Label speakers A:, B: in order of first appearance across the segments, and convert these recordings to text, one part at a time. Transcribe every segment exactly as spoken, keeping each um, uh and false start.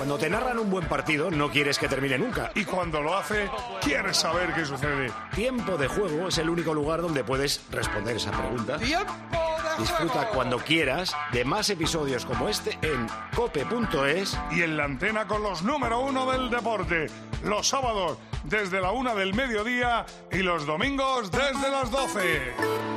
A: Cuando te narran un buen partido, no quieres que termine nunca.
B: Y cuando lo hace, quieres saber qué sucede.
A: Tiempo de Juego es el único lugar donde puedes responder esa pregunta.
B: ¡Tiempo de
A: Disfruta
B: juego!
A: cuando quieras de más episodios como este en cope punto es.
B: Y en la antena con los número uno del deporte. Los sábados desde la una del mediodía y los domingos desde las doce.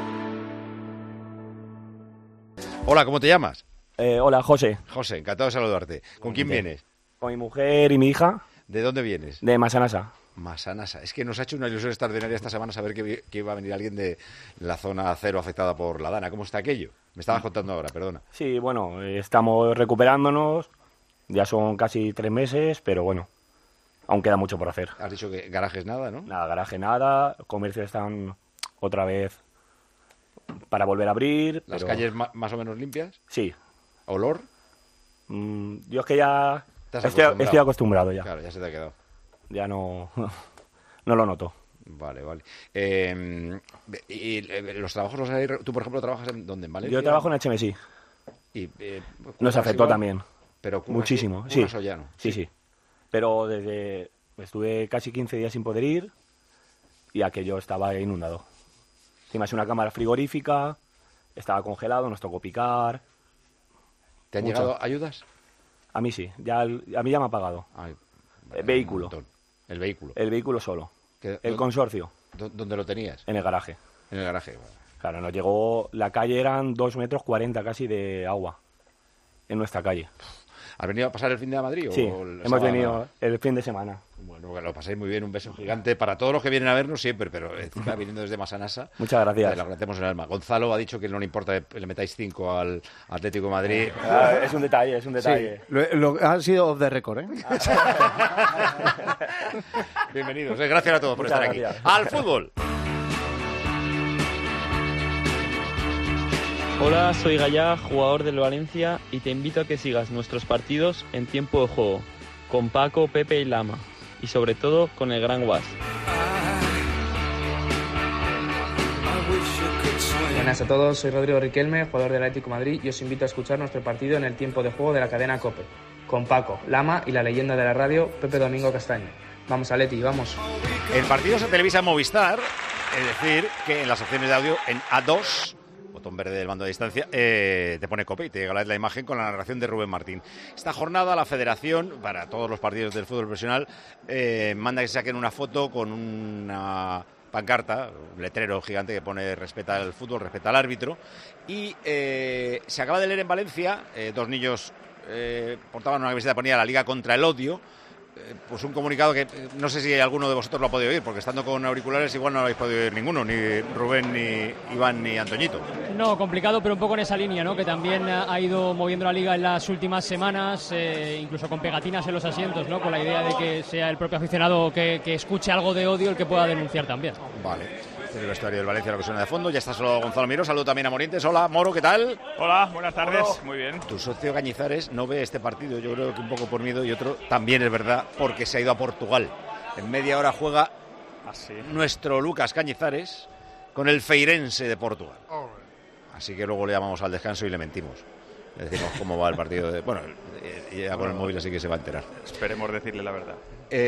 C: Hola, ¿cómo te llamas?
D: Eh, hola, José.
C: José, encantado de saludarte. ¿Con quién vienes?
D: Con mi mujer y mi hija.
C: ¿De dónde vienes?
D: De Masanasa.
C: Masanasa. Es que nos ha hecho una ilusión extraordinaria esta semana saber que, que iba a venir alguien de la zona cero afectada por la Dana. ¿Cómo está aquello? Me estabas contando ahora, perdona.
D: Sí, bueno, estamos recuperándonos. Ya son casi tres meses, pero bueno, aún queda mucho por hacer.
C: Has dicho que garajes nada, ¿no?
D: Nada, garaje nada. Comercios están otra vez para volver a abrir.
C: ¿Las
D: pero...
C: calles ma- más o menos limpias?
D: Sí.
C: ¿Olor?
D: Mm, yo es que ya
C: ¿Te has
D: estoy,
C: acostumbrado?
D: estoy acostumbrado ya.
C: Claro, ya se te ha quedado.
D: Ya no, no lo noto.
C: Vale, vale. Eh, y, eh, los trabajos los hay... ¿Tú, por ejemplo, trabajas en dónde? ¿En Valencia?
D: Yo trabajo en H M S I.
C: Y, eh,
D: Nos afectó
C: igual,
D: también.
C: Pero curras-
D: Muchísimo.
C: curras
D: Sí.
C: o ya no.
D: sí, sí. Pero desde estuve casi quince días sin poder ir y aquello estaba inundado. Encima es una cámara frigorífica, estaba congelado, nos tocó picar.
C: ¿Te han
D: Mucho.
C: llegado ayudas?
D: A mí sí, ya el- a mí ya me ha pagado.
C: Ay,
D: El vehículo.
C: un montón. El vehículo.
D: El vehículo solo.
C: ¿Qué-
D: El
C: dó-
D: consorcio,
C: dó- ¿Dónde lo tenías?
D: en el garaje.
C: En el garaje.
D: Claro, nos llegó, la calle eran dos metros cuarenta casi de agua en nuestra calle.
C: ¿Has venido a pasar el fin de a Madrid?
D: Sí,
C: o el
D: hemos
C: sábado?
D: venido el fin de semana.
C: Bueno, que lo paséis muy bien, un beso gigante para todos los que vienen a vernos siempre, pero encima viniendo desde Masanasa.
D: Muchas gracias.
C: Te lo agradecemos en el alma. Gonzalo ha dicho que no le importa que le metáis cinco al Atlético de Madrid.
D: Ah, es un detalle, es un detalle.
E: Lo, lo- ha sido off the record, ¿eh?
C: Bienvenidos, eh, gracias a todos por
D: Muchas
C: estar aquí.
D: gracias.
C: ¡Al fútbol!
F: Hola, soy Gallá, jugador del Valencia, y te invito a que sigas nuestros partidos en tiempo de juego, con Paco, Pepe y Lama, y sobre todo con el Gran Guas.
G: Buenas a todos, soy Rodrigo Riquelme, jugador del Atlético de Madrid, y os invito a escuchar nuestro partido en el tiempo de juego de la cadena COPE, con Paco, Lama y la leyenda de la radio, Pepe Domingo Castaño. Vamos, Atleti, vamos.
C: El partido se televisa en Movistar, es decir, que en las opciones de audio en A dos, botón verde del mando de distancia, eh, te pone COPE y te llega la imagen con la narración de Rubén Martín. Esta jornada la Federación, para todos los partidos del fútbol profesional, eh, manda que se saquen una foto con una pancarta, un letrero gigante que pone respeta el fútbol, respeta al árbitro, y eh, se acaba de leer en Valencia, eh, dos niños eh, portaban una camiseta que ponía la Liga contra el Odio, eh, pues un comunicado que eh, no sé si alguno de vosotros lo ha podido oír, porque estando con auriculares igual no lo habéis podido oír ninguno, ni Rubén, ni Iván, ni Antoñito.
H: No, complicado, pero un poco en esa línea, ¿no? Que también ha ido moviendo la Liga en las últimas semanas, eh, incluso con pegatinas en los asientos, ¿no? Con la idea de que sea el propio aficionado que, que escuche algo de odio el que pueda denunciar también.
C: Vale. Este es el vestuario del Valencia, lo que suena de fondo. Ya está solo Gonzalo Miro. Saludo también a Morientes. Hola, Moro, ¿qué tal?
I: Hola, buenas tardes.
C: Hola.
I: Muy bien.
C: Tu socio Cañizares no ve este partido, yo creo que un poco por miedo, y otro también es verdad, porque se ha ido a Portugal. En media hora juega
I: Así.
C: nuestro Lucas Cañizares con el Feirense de Portugal. Así que luego le llamamos al descanso y le mentimos. Le decimos cómo va el partido. De... Bueno, eh, ya con el móvil así que se va a enterar.
I: Esperemos decirle la verdad.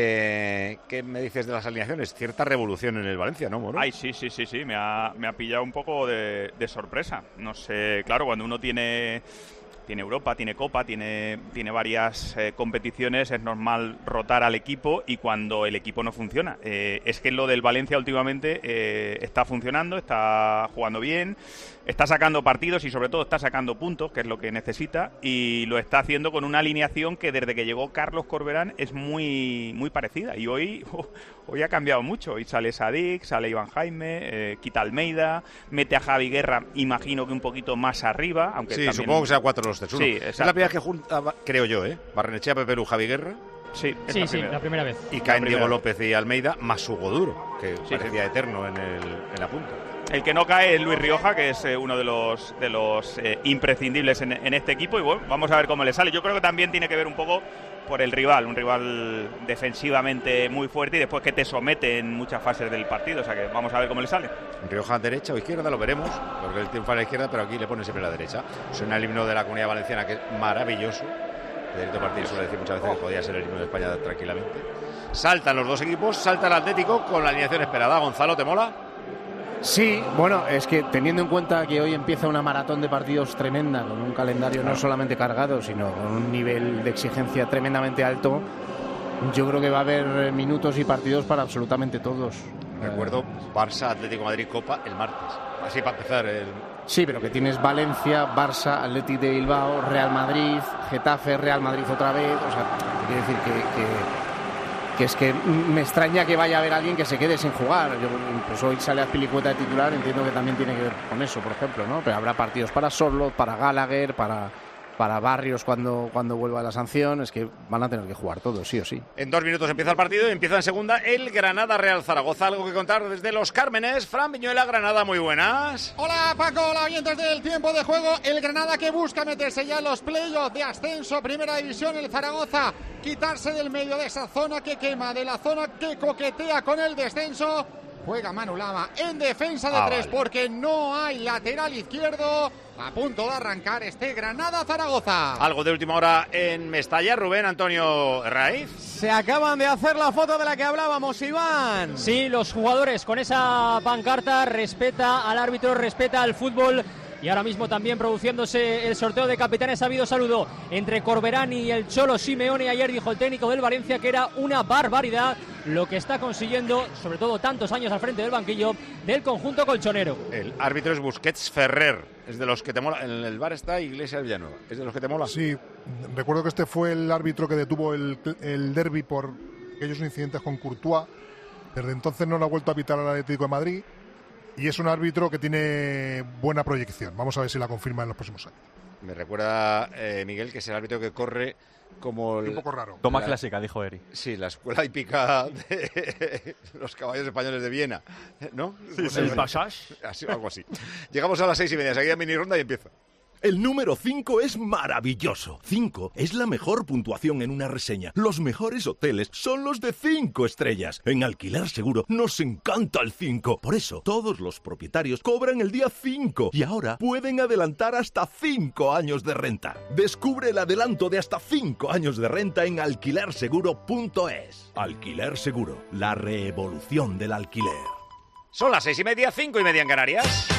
C: Eh, ¿Qué me dices de las alineaciones? Cierta revolución en el Valencia, ¿no, Moro?
I: Ay, sí, sí, sí, sí. Me ha, me ha pillado un poco de, de sorpresa. No sé, claro, cuando uno tiene... Tiene Europa, tiene Copa, tiene, tiene varias eh, competiciones, es normal rotar al equipo y cuando el equipo no funciona. Eh, es que lo del Valencia últimamente eh, está funcionando, está jugando bien, está sacando partidos y sobre todo está sacando puntos, que es lo que necesita, y lo está haciendo con una alineación que desde que llegó Carlos Corberán es muy, muy parecida. Y hoy, oh, hoy ha cambiado mucho. Hoy sale Sadik, sale Iván Jaime, eh, quita Almeida, mete a Javi Guerra, imagino que un poquito más arriba, aunque
C: sí,
I: también...
C: supongo que sea cuatro los tres uno.
I: Sí,
C: es la
I: exacto.
C: primera vez que junta, creo yo, ¿eh? Barrenechea, Pepe Lu, Javi Guerra.
I: Sí, es
H: Sí,
I: la
H: sí,
I: primera.
H: la primera vez.
C: Y caen
I: La
C: Diego
I: primera.
C: López y Almeida, más Hugo Duro, que
I: Sí,
C: parecía
I: sí.
C: eterno en, el, en la punta.
I: El que no cae es Luis Rioja, que es eh, uno de los de los eh, imprescindibles en, en este equipo, y bueno, vamos a ver cómo le sale. Yo creo que también tiene que ver un poco por el rival, un rival defensivamente muy fuerte y después que te somete en muchas fases del partido, o sea que vamos a ver cómo le sale.
C: Rioja derecha o izquierda, lo veremos, porque él triunfa a la izquierda, pero aquí le pone siempre la derecha. Suena el himno de la Comunidad Valenciana, que es maravilloso, Federico Martínez suele decir muchas veces que podía ser el himno de España tranquilamente. Saltan los dos equipos, salta el Atlético con la alineación esperada. Gonzalo, ¿te mola?
E: Sí, bueno, es que teniendo en cuenta que hoy empieza una maratón de partidos tremenda, con un calendario no solamente cargado, sino con un nivel de exigencia tremendamente alto, yo creo que va a haber minutos y partidos para absolutamente todos.
C: Recuerdo Barça, Atlético de Madrid, Copa el martes. Así para empezar el...
E: Sí, pero que tienes Valencia, Barça, Athletic de Bilbao, Real Madrid, Getafe, Real Madrid otra vez. O sea, quiero decir que, que, que es que me extraña que vaya a haber alguien que se quede sin jugar. Yo, pues hoy sale Azpilicueta de titular, entiendo que también tiene que ver con eso, por ejemplo, ¿no? Pero habrá partidos para Sorloth, para Gallagher, para... para Barrios cuando, cuando vuelva la sanción. Es que van a tener que jugar todos, sí o sí.
C: En dos minutos empieza el partido y empieza en segunda el Granada Real Zaragoza. Algo que contar desde Los Cármenes. Fran Viñuela, Granada, muy buenas.
J: Hola Paco, hola oyentes del tiempo de juego. El Granada que busca meterse ya en los playoffs de ascenso, primera división. El Zaragoza quitarse del medio de esa zona que quema, de la zona que coquetea con el descenso. Juega Manu Lama en defensa de
C: ah,
J: tres
C: vale.
J: porque no hay lateral izquierdo. A punto de arrancar este Granada-Zaragoza.
C: Algo de última hora en Mestalla. Rubén Antonio Raiz.
K: Se acaban de hacer la foto de la que hablábamos, Iván.
H: Sí, los jugadores con esa pancarta, respeta al árbitro, respeta al fútbol. Y ahora mismo también produciéndose el sorteo de capitanes. Ha habido saludo entre Corberán y el Cholo Simeone. Ayer dijo el técnico del Valencia que era una barbaridad lo que está consiguiendo, sobre todo tantos años al frente del banquillo del conjunto colchonero.
C: El árbitro es Busquets Ferrer. Es de los que te mola. En el bar está Iglesias Villanueva. ¿Es de los que te mola?
L: Sí, recuerdo que este fue el árbitro que detuvo el, el derbi por aquellos incidentes con Courtois. Desde entonces no lo ha vuelto a pitar al Atlético de Madrid. Y es un árbitro que tiene buena proyección. Vamos a ver si la confirma en los próximos años.
C: Me recuerda, eh, Miguel, que es el árbitro que corre como... El,
L: un poco raro.
M: Toma
C: la,
M: clásica, dijo Eri.
C: Sí, la escuela hípica de los caballos españoles de Viena, ¿no?
M: Sí, sí, el Passage.
C: Así, algo así. Llegamos a las seis y media, seguida mini ronda y empieza.
N: El número cinco es maravilloso. cinco es la mejor puntuación en una reseña. Los mejores hoteles son los de cinco estrellas. En Alquiler Seguro nos encanta el cinco. Por eso, todos los propietarios cobran el día cinco y ahora pueden adelantar hasta cinco años de renta. Descubre el adelanto de hasta cinco años de renta en alquiler seguro punto es. Alquiler Seguro, la revolución del alquiler.
C: Son las seis y media, cinco y media en Canarias.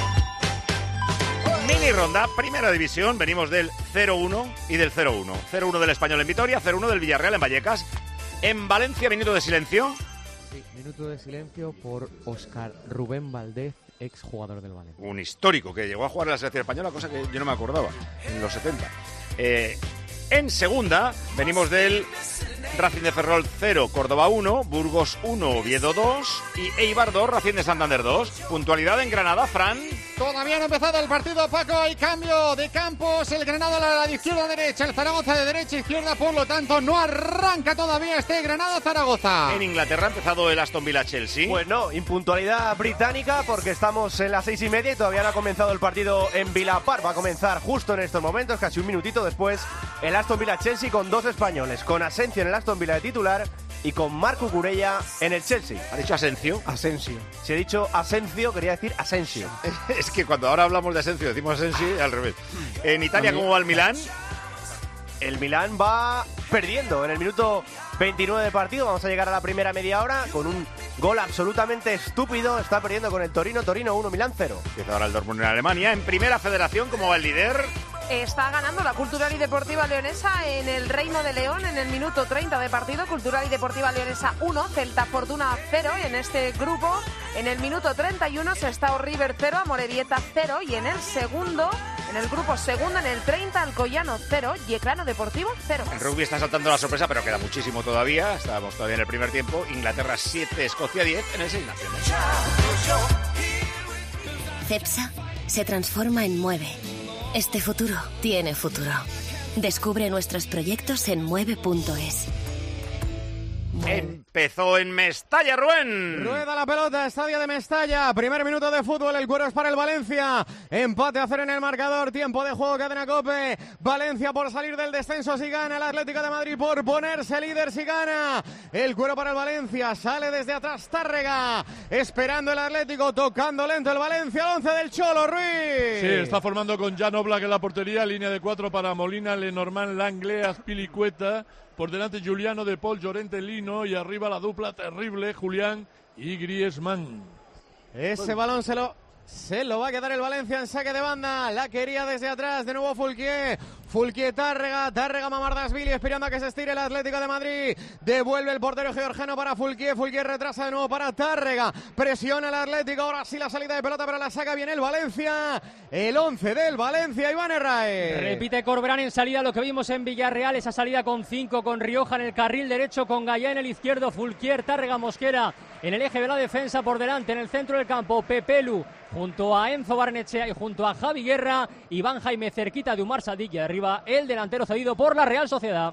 C: Mini ronda, primera división, venimos del cero uno y del cero uno. cero uno del Español en Vitoria, cero uno del Villarreal en Vallecas. En Valencia, minuto de silencio.
O: Sí, minuto de silencio por Óscar Rubén Valdez, ex jugador del Valencia.
C: Un histórico que llegó a jugar en la selección española, cosa que yo no me acordaba, en los setenta. Eh, en segunda, venimos del Racing de Ferrol cero, Córdoba uno, Burgos uno, Oviedo dos y Eibar dos, Racing de Santander dos. Puntualidad en Granada, Fran.
J: Todavía no ha empezado el partido, Paco. Hay cambio de campos. El Granada a la izquierda a derecha, el Zaragoza de derecha a izquierda. Por lo tanto, no arranca todavía este Granada-Zaragoza.
C: En Inglaterra ha empezado el Aston Villa-Chelsea.
K: Pues no, impuntualidad británica porque estamos en las seis y media y todavía no ha comenzado el partido en Villa Park. Va a comenzar justo en estos momentos, casi un minutito después, el Aston Villa-Chelsea con dos españoles, con Asensio en el Aston Villa de titular y con Marco Curella en el Chelsea.
C: ¿Ha dicho Asensio?
E: Asensio.
K: Si he dicho Asensio, quería decir Asensio.
C: Es que cuando ahora hablamos de Asensio decimos Asensio y al revés. En Italia, ¿cómo va el Milán?
K: El Milán va perdiendo en el minuto veintinueve de partido. Vamos a llegar a la primera media hora con un gol absolutamente estúpido. Está perdiendo con el Torino. Torino uno, Milán cero.
C: Empieza ahora el Dortmund en Alemania. En Primera Federación, ¿cómo va el líder?
P: Está ganando la Cultural y Deportiva Leonesa en el Reino de León en el minuto treinta de partido. Cultural y Deportiva Leonesa uno, Celta Fortuna cero. En este grupo, en el minuto treinta y uno, Sestao River cero, Amorebieta cero. Y en el segundo, en el grupo segundo, en el treinta, Alcoyano cero, Yeclano Deportivo cero.
C: El rugby está saltando la sorpresa, pero queda muchísimo todavía. Estamos todavía en el primer tiempo. Inglaterra siete, Escocia diez en el Seis Naciones.
Q: Cepsa se transforma en Mueve. Este futuro tiene futuro. Descubre nuestros proyectos en mueve punto es.
C: Empezó en Mestalla, Rubén.
J: Rueda la pelota, estadio de Mestalla. Primer minuto de fútbol, el cuero es para el Valencia. Empate a cero en el marcador, tiempo de juego, cadena COPE. Valencia por salir del descenso si gana, el Atlético de Madrid por ponerse líder si gana. El cuero para el Valencia, sale desde atrás Tárrega. Esperando el Atlético, tocando lento el Valencia, el once del Cholo, Ruiz.
M: Sí, está formando con Jan Oblak en la portería, línea de cuatro para Molina, Lenormand, Langley, Azpilicueta. Por delante Giuliano, De Paul, Llorente, Lino y arriba la dupla terrible, Julián y Griezmann.
J: Ese balón se lo, se lo va a quedar el Valencia en saque de banda. La quería desde atrás, de nuevo Fulquier. Fulquier, Tárrega, Tárrega, Mamardashvili, esperando a que se estire el Atlético de Madrid. Devuelve el portero georgiano para Fulquier. Fulquier retrasa de nuevo para Tárrega. Presiona el Atlético, ahora sí la salida de pelota, pero la saca bien el Valencia. El once del Valencia, Iván Herraez.
H: Repite Corberán en salida lo que vimos en Villarreal, esa salida con cinco, con Rioja en el carril derecho, con Gallá en el izquierdo, Fulquier, Tárrega, Mosquera en el eje de la defensa, por delante en el centro del campo, Pepelu junto a Enzo Barnechea y junto a Javi Guerra, Iván Jaime cerquita de Umar Sadik y arriba el delantero cedido por la Real Sociedad.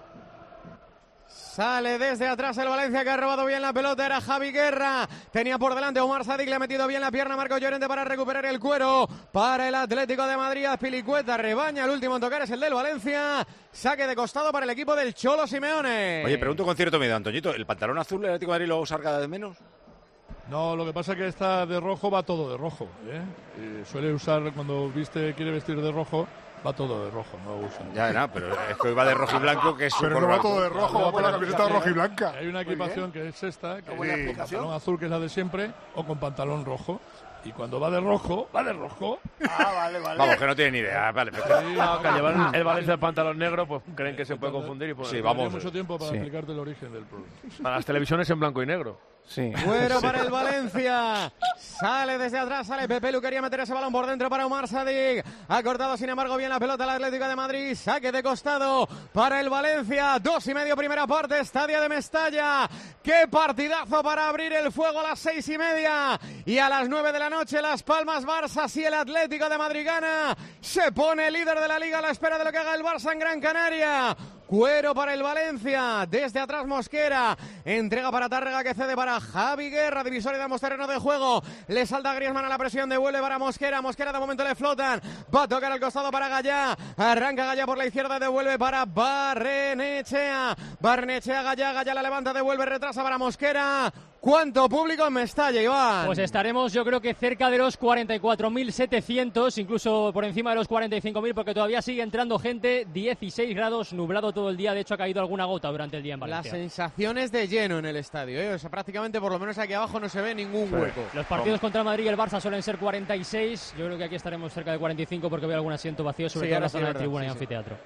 J: Sale desde atrás el Valencia, que ha robado bien la pelota, era Javi Guerra. Tenía por delante a Omar Sadik, le ha metido bien la pierna a Marco Llorente para recuperar el cuero. Para el Atlético de Madrid, Azpilicueta rebaña, el último en tocar es el del Valencia. Saque de costado para el equipo del Cholo Simeone.
C: Oye, pregunto con cierto miedo, Antoñito, ¿el pantalón azul del Atlético de Madrid lo usa cada vez menos?
M: No, lo que pasa es que está de rojo, va todo de rojo, ¿eh? Y suele usar, cuando viste quiere vestir de rojo, va todo de rojo, no usa.
C: Ya, no, pero es que va de rojo y blanco, que es
L: Pero no va todo de rojo, va con la camiseta roja y blanca.
M: Hay una equipación que es esta, que
L: Sí.
M: es con pantalón azul, que es la de siempre, o con pantalón rojo. Y cuando va de rojo, va de rojo.
R: Ah, vale, vale.
C: Vamos, que no tiene ni idea. Vale, perfecto.
K: Sí, no, que llevan el Valencia el pantalón negro, pues creen que se puede confundir. Y poner.
C: Sí, vamos.
M: mucho tiempo para
K: Sí.
M: explicarte el origen del problema.
K: Para las televisiones en blanco y negro. Sí.
J: Fuera para el Valencia. Sale desde atrás, sale Pepelu, quería meter ese balón por dentro para Omar Sadik. Ha cortado sin embargo bien la pelota el Atlético de Madrid. Saque de costado para el Valencia. Dos y medio primera parte, estadio de Mestalla. Qué partidazo para abrir el fuego a las seis y media. Y a las nueve de la noche Las Palmas Barça. Si el Atlético de Madrid gana, se pone líder de la Liga a la espera de lo que haga el Barça en Gran Canaria. Cuero para el Valencia, desde atrás Mosquera, entrega para Tárrega que cede para Javi Guerra, divisoria de ambos terrenos de juego, le salta Griezmann a la presión, devuelve para Mosquera, Mosquera de momento le flotan, va a tocar al costado para Gallá, arranca Gallá por la izquierda, devuelve para Barrenechea, Barrenechea, Gallá, Gallá la levanta, devuelve, retrasa para Mosquera. ¿Cuánto público en Mestalla, Iván?
H: Pues estaremos, yo creo que cerca de los cuarenta y cuatro mil setecientos, incluso por encima de los cuarenta y cinco mil, porque todavía sigue entrando gente. dieciséis grados, nublado todo el día. De hecho, ha caído alguna gota durante el día en Valencia.
J: Las sensaciones de lleno en el estadio, ¿eh? O sea, prácticamente, por lo menos aquí abajo, no se ve ningún hueco.
H: Los partidos contra Madrid y el Barça suelen ser cuarenta y seis. Yo creo que aquí estaremos cerca de cuarenta y cinco porque veo algún asiento vacío, sobre
J: Sí,
H: todo en la
J: ahora sí,
H: zona de
J: verdad,
H: tribuna
J: sí,
H: y
J: sí.
H: anfiteatro.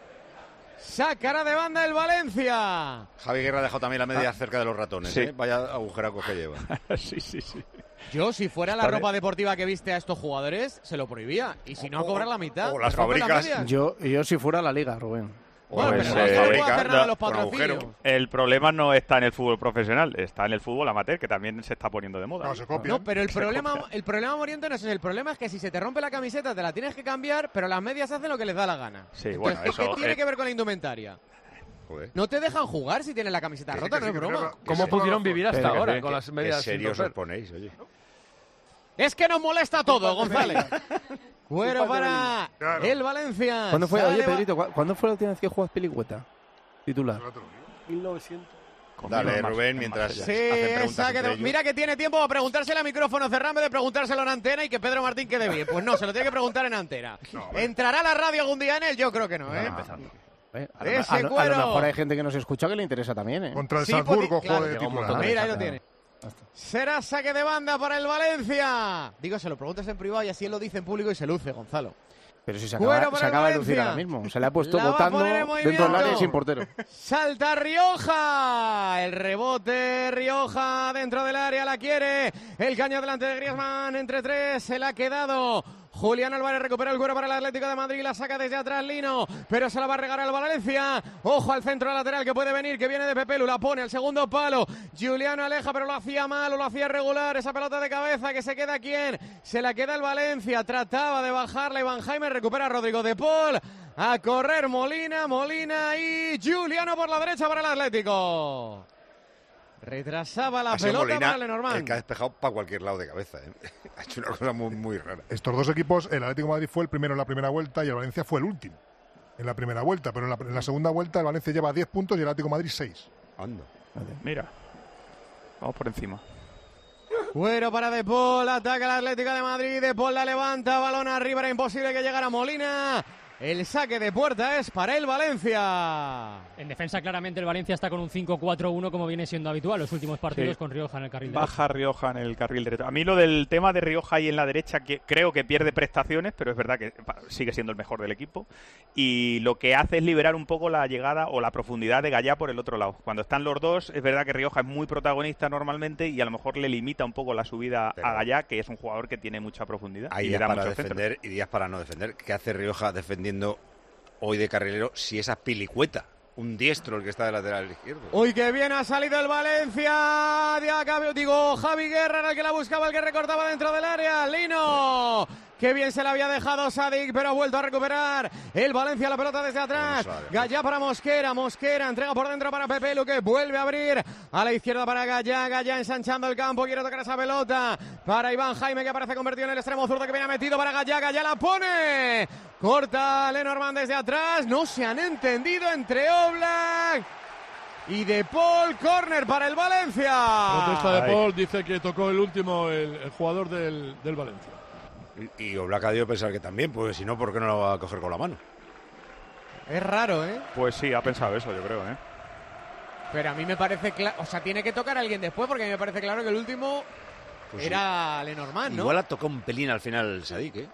J: Sacará de banda el Valencia.
C: Javi Guerra ha dejado también la media
J: Ah.
C: cerca de los ratones,
J: Sí.
C: ¿eh? Vaya agujeraco que lleva.
K: sí, sí, sí.
J: Yo, si fuera la
C: Está
J: ropa deportiva que viste a estos jugadores, se lo prohibía. Y si no,
C: O-
J: cobrar la mitad.
C: o las
J: me rompe las
C: fábricas.
J: medias.
E: Yo, yo si fuera la Liga, Rubén.
J: Bueno,
I: Pues,
J: pero
I: eh,
J: no puedo hacer nada de
I: no,
J: los
I: con
J: patrocinios.
I: agujero. El problema no está en el fútbol profesional, está en el fútbol amateur, que también se está poniendo de moda.
L: No, se copia.
J: No, pero el
I: Se
J: problema,
I: copia.
J: el problema, Moriente, no es ese. El problema es que si se te rompe la camiseta te la tienes que cambiar, pero las medias hacen lo que les da la gana.
I: Sí,
J: Entonces,
I: bueno,
J: ¿qué-
I: eso,
J: ¿qué tiene
I: eh,
J: que ver con la indumentaria?
C: Joder.
J: No te dejan jugar si tienes la camiseta
C: Que sí,
J: rota,
C: que
J: no
C: sí,
J: es
C: que
J: broma.
C: sí, que
K: ¿Cómo
C: sí.
K: pudieron vivir hasta
C: Pero que
K: ahora
C: sí,
K: con
C: que-
K: las medias
C: Qué
K: sin
C: serios os
K: romper?
C: ponéis, oye.
J: Es que nos molesta todo, González. Bueno,
E: Culpa de
J: para
L: Claro.
J: el Valencia.
E: ¿Cuándo fue,
J: Sale
E: oye,
J: va-
E: Pedrito, ¿cu- ¿cuándo fue la última vez que jugó Azpilicueta? Titular.
K: mil novecientos.
C: Dale, Rubén, mientras
J: Sí,
C: hacen preguntas
J: esa que
C: entre
J: de-
C: ellos.
J: mira que tiene tiempo para preguntárselo a micrófono cerrado en vez de preguntárselo en antena y que Pedro Martín quede bien. Pues no, se lo tiene que preguntar en antena. ¿Entrará la radio algún día en él? Yo creo que no, ¿eh?
E: Eh, a, lo,
J: Ese
E: a lo- a lo
J: cuero.
E: mejor hay gente que nos escucha que le interesa también, ¿eh?
L: Contra el
J: Sí,
L: Salzburgo,
J: podi-
L: juego
J: claro,
L: de
E: llega un
L: titular.
E: montón de-
J: Mira, ahí lo
E: Claro.
J: tiene. Será saque de banda para el Valencia. Digo, se lo preguntas en privado y así él lo dice en público y se luce, Gonzalo.
E: Pero si se
J: Cuero
E: acaba,
J: para
E: se
J: el
E: acaba de lucir
J: Valencia.
E: ahora mismo. Se le ha puesto
J: La va a
E: votando
J: poner en
E: dentro del
J: movimiento.
E: área y sin portero.
J: Salta Rioja. El rebote, Rioja dentro del área, la quiere. El caño delante de Griezmann, entre tres, se la ha quedado. Julián Álvarez recupera el cuero para el Atlético de Madrid, la saca desde atrás Lino, pero se la va a regalar al Valencia. Ojo al centro lateral que puede venir, que viene de Pepelu, la pone al segundo palo. Juliano aleja, pero lo hacía mal o lo hacía regular. Esa pelota de cabeza que se queda quién, se la queda el Valencia. Trataba de bajarla Iván Jaime, recupera a Rodrigo de Paul. A correr Molina, Molina y Juliano por la derecha para el Atlético.
R: Retrasaba la
C: Ha sido
R: pelota
C: Molina
R: para Lenormand.
C: el que ha despejado para cualquier lado de cabeza. ¿eh? Ha hecho una cosa muy, muy rara.
L: Estos dos equipos, el Atlético de Madrid fue el primero en la primera vuelta y el Valencia fue el último en la primera vuelta, pero en la, en la segunda vuelta el Valencia lleva diez puntos y el Atlético de Madrid seis.
C: Anda.
I: Mira, vamos por encima.
R: Cuero para De Paul, ataca el Atlético de Madrid, De Paul la levanta, balón arriba, era imposible que llegara Molina. El saque de puerta es para el Valencia.
H: En defensa, claramente, el Valencia está con un cinco cuatro uno, como viene siendo habitual los últimos partidos, sí, con Rioja en el carril derecho.
I: Baja Rioja en el carril derecho. A mí lo del tema de Rioja ahí en la derecha, que creo que pierde prestaciones, pero es verdad que sigue siendo el mejor del equipo. Y lo que hace es liberar un poco la llegada o la profundidad de Gallá por el otro lado. Cuando están los dos, es verdad que Rioja es muy protagonista normalmente y a lo mejor le limita un poco la subida pero a Gallá, que es un jugador que tiene mucha profundidad.
C: Hay
I: y
C: días
I: le da
C: para
I: muchos
C: defender
I: centros.
C: y días para no defender. ¿Qué hace Rioja defendiendo hoy de carrilero si esa Pilicueta, un diestro el que está de lateral izquierdo?
R: Uy, que bien ha salido el Valencia. De acá, digo, Javi Guerra era el que la buscaba, el que recortaba dentro del área. Lino. Qué bien se la había dejado Sadik, pero ha vuelto a recuperar el Valencia la pelota desde atrás. Gallá para Mosquera, Mosquera entrega por dentro para Pepe Lu, que vuelve a abrir a la izquierda para Gallá, Gallá ensanchando el campo, quiere tocar esa pelota para Iván Jaime, que aparece convertido en el extremo zurdo, que viene metido para Gallá, Gallá la pone, corta Lenormand desde atrás, no se han entendido entre Oblak y De Paul. Córner para el Valencia.
M: Protesta De Paul, dice que tocó el último el, el jugador del, del Valencia.
C: Y Oblak ha debido pensar que también, pues si no, ¿por qué no lo va a coger con la mano?
R: Es raro, ¿eh?
I: Pues sí, ha pensado eso, yo creo, ¿eh?
R: Pero a mí me parece claro, o sea, tiene que tocar a alguien después, porque a mí me parece claro que el último pues era sí. Lenormand, ¿no?
C: Igual ha tocado un pelín al final Sadik, ¿eh?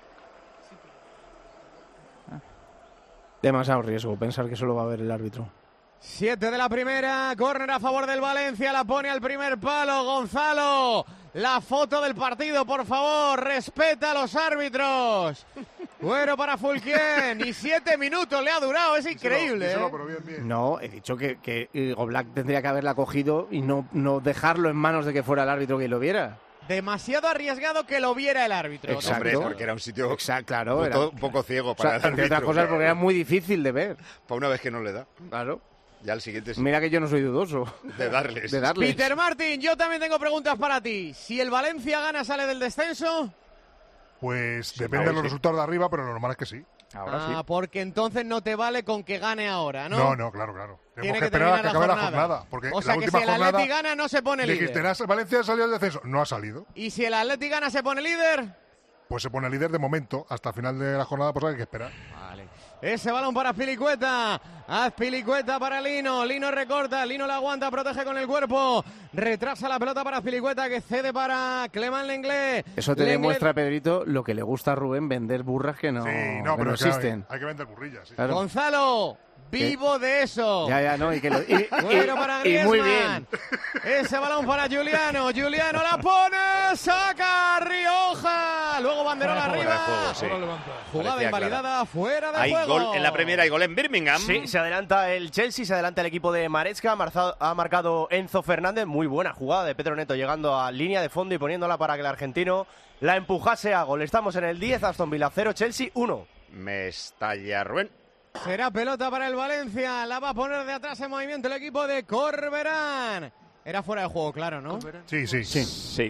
E: Demasiado riesgo pensar que solo va a ver el árbitro.
R: Siete de la primera, córner a favor del Valencia, la pone al primer palo Gonzalo. La foto del partido, por favor, respeta a los árbitros. Bueno para Fulquien, y siete minutos le ha durado, es increíble.
L: Díselo,
R: ¿eh?
L: pero bien, bien.
E: No, he dicho que, que Oblak tendría que haberla cogido y no, no dejarlo en manos de que fuera el árbitro que lo viera.
R: Demasiado arriesgado que lo viera el árbitro.
C: Exacto. Hombre, porque era un sitio
E: Exacto, claro,
C: un,
E: era,
C: un poco ciego para
E: o sea,
C: el árbitro.
E: Entre otras cosas porque era muy difícil de ver.
C: Para una vez que no le da.
E: Claro.
C: Ya el siguiente sí.
E: Mira que yo no soy dudoso.
C: De darles.
E: De darles.
R: Peter Martin, yo también tengo preguntas para ti. Si el Valencia gana, ¿sale del descenso?
L: Pues
R: Sí,
L: depende de los
R: sí.
L: resultados de arriba, pero lo normal es que sí.
I: Ahora
R: ah,
I: sí.
R: porque entonces no te vale con que gane ahora, ¿no?
L: No, no, claro, claro.
R: Tiene
L: Tenemos que,
R: que
L: esperar a que
R: terminar
L: acabe
R: la
L: la
R: jornada.
L: jornada. Porque
R: O sea
L: la
R: que
L: última
R: si el
L: jornada
R: Atleti gana, no se pone líder.
L: dijiste, "Nas- Valencia salió del descenso". No ha salido.
R: ¿Y si el Atleti gana, se pone líder?
L: Pues se pone líder de momento. Hasta el final de la jornada, pues hay que esperar.
R: Vale. Ese balón para Azpilicueta. Azpilicueta para Lino. Lino recorta. Lino la aguanta. Protege con el cuerpo. Retrasa la pelota para Azpilicueta, que cede para Clement Lenglet.
E: Eso te
R: Lenglet.
E: demuestra, Pedrito, lo que le gusta a Rubén, vender burras que no,
L: Sí, no,
E: que
L: pero
E: no
L: es que hay,
E: existen.
L: hay que vender burrillas. Sí.
E: Claro.
R: Gonzalo. Vivo de eso.
E: Ya, ya, no. Y, que lo, y,
R: Bueno
E: y-
R: para
E: y
R: Griezmann.
E: muy bien.
R: Ese balón para Juliano. Juliano la pone. Saca Rioja. Luego banderón
C: Fuera de
R: arriba.
C: juego, sí.
R: Jugada
C: Parecía
R: invalidada. Fuera de
C: Hay
R: juego.
C: gol en la primera, hay gol en Birmingham.
K: Sí, se adelanta el Chelsea, se adelanta el equipo de Maresca, ha marcado- ha marcado Enzo Fernández, muy buena jugada de Pedro Neto llegando a línea de fondo y poniéndola para que el argentino la empujase a gol. Estamos en el diez, Aston Villa cero, Chelsea uno.
C: Me estalla Rubén.
R: Será pelota para el Valencia. La va a poner de atrás en movimiento el equipo de Corberán. Era fuera de juego, claro, ¿no?
L: Sí, sí.
I: Sí. sí.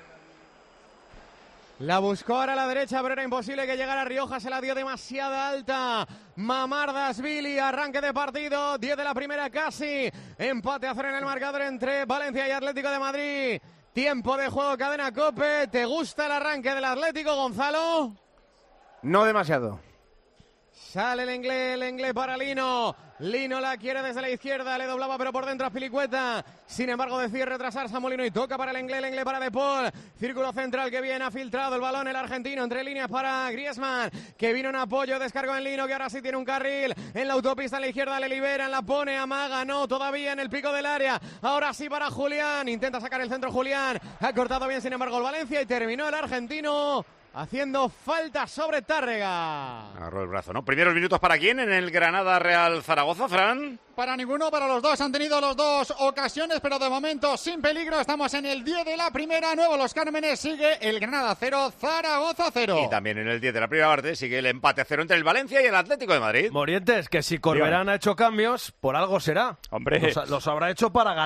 R: La buscó ahora a la derecha, pero era imposible que llegara Rioja. Se la dio demasiada alta. Mamardashvili, arranque de partido. diez de la primera casi. Empate a cero en el marcador entre Valencia y Atlético de Madrid. Tiempo de juego, cadena COPE. ¿Te gusta el arranque del Atlético, Gonzalo?
E: No demasiado.
R: Sale el inglés, el inglés para Lino. Lino la quiere desde la izquierda, le doblaba pero por dentro a Azpilicueta. Sin embargo decide retrasar Samolino y toca para el inglés, el inglés para De Paul. Círculo central que viene, ha filtrado el balón el argentino entre líneas para Griezmann, que vino en apoyo, descargó en Lino, que ahora sí tiene un carril. En la autopista a la izquierda le liberan, la pone, amaga, no, todavía en el pico del área. Ahora sí para Julián, intenta sacar el centro Julián. Ha cortado bien sin embargo el Valencia y terminó el argentino haciendo falta sobre Tárrega.
C: Agarró el brazo, ¿no? Primeros minutos para quién en el Granada Real Zaragoza, Fran.
J: Para ninguno, para los dos. Han tenido los dos ocasiones, pero de momento sin peligro. Estamos en el diez de la primera. Nuevo Los Cármenes. Sigue el Granada cero, Zaragoza cero.
C: Y también en el diez de la primera parte sigue el empate a cero entre el Valencia y el Atlético de
K: Madrid. Morientes, que si Corberán ha hecho cambios, por algo será.
I: Hombre.
K: Los, los habrá hecho para ganar.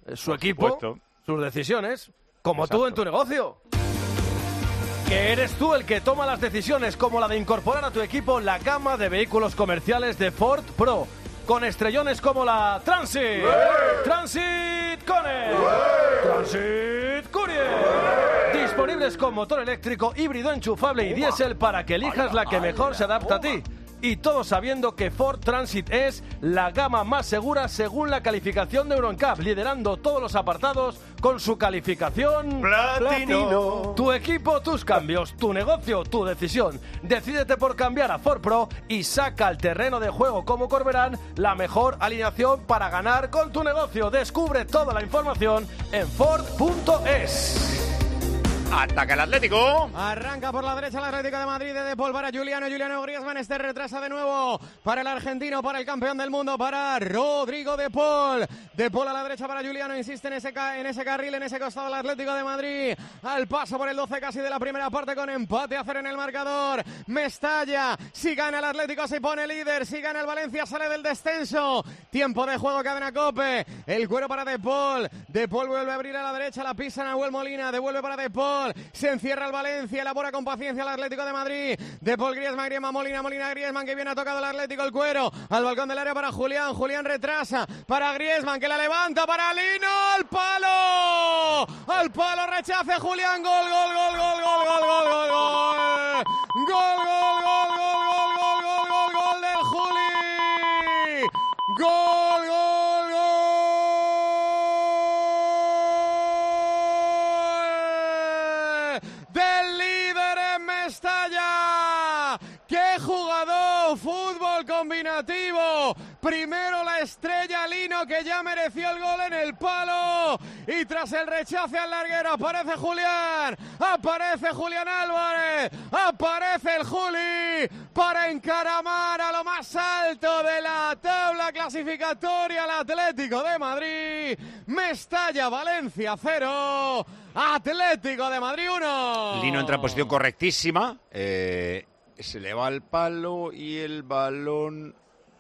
K: su
I: Por
K: equipo,
I: supuesto.
K: sus decisiones, como
I: Exacto.
K: tú en tu negocio. Que eres tú el que toma las decisiones, como la de incorporar a tu equipo la gama de vehículos comerciales de Ford Pro, con estrellones como la Transit, ¡Ué! Transit Connect, ¡Ué! Transit Courier, disponibles con motor eléctrico, híbrido enchufable y diésel para que elijas la que mejor se adapta a ti. Y todo sabiendo que Ford Transit es la gama más segura según la calificación de Euro N C A P, liderando todos los apartados con su calificación
N: Platino.
K: Tu equipo, tus cambios, tu negocio, tu decisión. Decídete por cambiar a Ford Pro y saca al terreno de juego como Corberán la mejor alineación para ganar con tu negocio. Descubre toda la información en Ford punto es.
C: Ataca el Atlético.
R: Arranca por la derecha el Atlético de Madrid, de De Paul para Juliano, Juliano Griezmann, este retrasa de nuevo para el argentino, para el campeón del mundo, para Rodrigo De Paul. De Paul a la derecha para Juliano, insiste en ese, ca en ese carril, en ese costado del Atlético de Madrid. Al paso por el doce casi de la primera parte con empate a cero en el marcador. Mestalla, si gana el Atlético se pone líder, si gana el Valencia sale del descenso. Tiempo de juego, cadena COPE. El cuero para De Paul. De Paul vuelve a abrir a la derecha, la pisa Nahuel Molina, devuelve para De Paul. Se encierra el Valencia, elabora con paciencia el Atlético de Madrid. De Paul, Griezmann, Griezmann, Molina, Molina, Griezmann, que viene ha tocado el Atlético, el cuero. Al balcón del área para Julián, Julián retrasa para Griezmann, que la levanta para Lino, al palo. Al palo, rechace Julián, gol, gol, gol, gol, gol, gol, gol, gol, gol. Gol, gol, gol, gol, gol, gol, gol, gol, gol del Juli. Gol, gol, gol. Del líder en Mestalla. ¡Qué jugador! Fútbol combinativo. Primero la estrella Lino, que ya mereció el gol en el palo. Y tras el rechace al larguero aparece Julián. Aparece Julián Álvarez. Aparece el Juli para encaramar a lo más alto de la tabla clasificatoria al Atlético de Madrid. Mestalla, Valencia cero. Atlético de Madrid uno.
C: Lino entra en posición correctísima. Eh, se le va el palo y el balón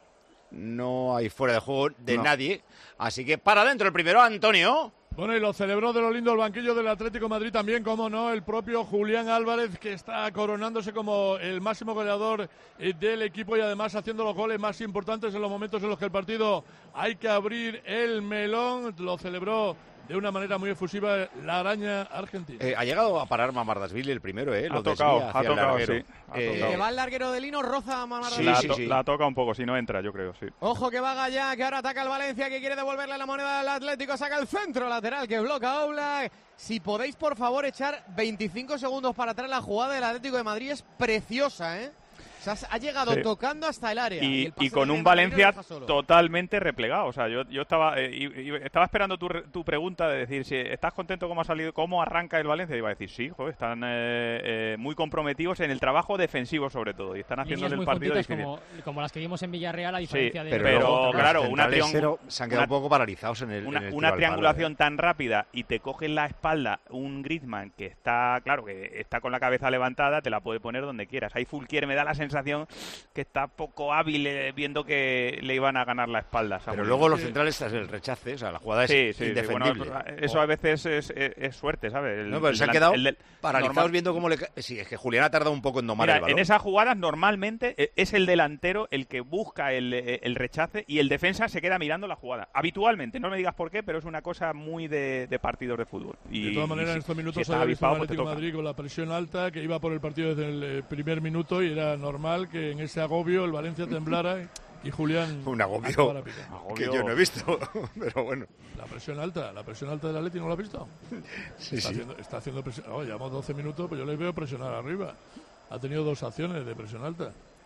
C: no hay fuera de juego de
M: No.
C: nadie. Así que para adentro el primero, Antonio.
M: Bueno, y lo celebró de lo lindo el banquillo del Atlético de Madrid también, como no, el propio Julián Álvarez, que está coronándose como el máximo goleador eh, del equipo y además haciendo los goles más importantes en los momentos en los que el partido hay que abrir el melón. Lo celebró de una manera muy efusiva la araña argentina.
C: Eh, ha llegado a parar Mamardashvili el primero, ¿eh?
I: Ha
C: Lo
I: tocado,
C: desvía
I: ha
C: hacia el
I: tocado,
C: larguero.
I: sí, ha
C: Eh,
I: tocado.
R: Que va el larguero de Lino, roza a Mamardashvili.
C: Sí,
I: la,
C: sí,
I: to-
C: sí.
I: la toca un poco, si no entra, yo creo, sí.
R: Ojo que va Gallá, que ahora ataca el Valencia, que quiere devolverle la moneda al Atlético, saca el centro lateral que bloca Oblak. Si podéis, por favor, echar veinticinco segundos para atrás, la jugada del Atlético de Madrid es preciosa, ¿eh? O sea, ha llegado
I: Sí.
R: tocando hasta el área.
I: Y,
R: el pase
I: y con
R: de
I: un
R: Marino
I: Valencia
R: lo deja solo.
I: totalmente replegado. O sea, yo, yo estaba eh, y- y estaba esperando tu, re- tu pregunta de decir si estás contento cómo ha salido, cómo arranca el Valencia. Y iba a decir sí, joder, están eh, eh, muy comprometidos en el trabajo defensivo sobre todo y están haciendo
H: Líneas
I: el
H: muy
I: partido
H: juntitas
I: difícil.
H: como, como las que vimos en Villarreal, a
I: Sí,
H: diferencia de...
I: pero,
C: Pero luego,
I: claro,
C: los
I: una,
C: centrales
I: triang-
C: cero se han quedado
I: una-
C: un poco paralizados en el,
I: una,
C: en el
I: una
C: tiro al palo,
I: triangulación
C: ¿eh?
I: tan rápida y te coge en la espalda un Griezmann que está, claro, que está con la cabeza levantada, te la puede poner donde quieras. Ahí Fulquier me da la sensación que está poco hábil eh, viendo que le iban a ganar la espalda.
C: Pero
I: Samuel.
C: luego los centrales tras el rechace, o sea, la jugada
I: Sí,
C: es
I: sí, sí,
C: indefendible.
I: bueno, eso a veces es, es- es suerte, ¿sabes? El-
C: No, pero
I: el
C: se han
I: delan-
C: quedado
I: el del-
C: paralizados
I: normal-
C: viendo cómo le... ca- Sí, es que Julián ha tardado un poco en domar
I: Mira,
C: el balón.
I: en esas jugadas normalmente eh, es el delantero el que busca el, eh, el rechace y el defensa se queda mirando la jugada. Habitualmente, no me digas por qué, pero es una cosa muy de, de partidos de fútbol. Y,
M: De todas
I: y
M: maneras,
I: si-
M: en estos
I: si
M: minutos
I: estás
M: había visto al
I: avispado, pues te
M: Atlético de
I: toca.
M: Madrid con la presión alta, que iba por el partido desde el eh, primer minuto y era normal que en ese agobio el Valencia temblara y Julián...
C: Un agobio
M: actuara pica.
C: que yo no he visto, pero bueno.
M: La presión alta, la presión alta del Atlético, ¿no lo has visto?
C: Sí,
M: está,
C: sí.
M: Haciendo, está haciendo presión. Oh, llevamos doce minutos, pues yo le veo presionar arriba. Ha tenido dos acciones de presión alta.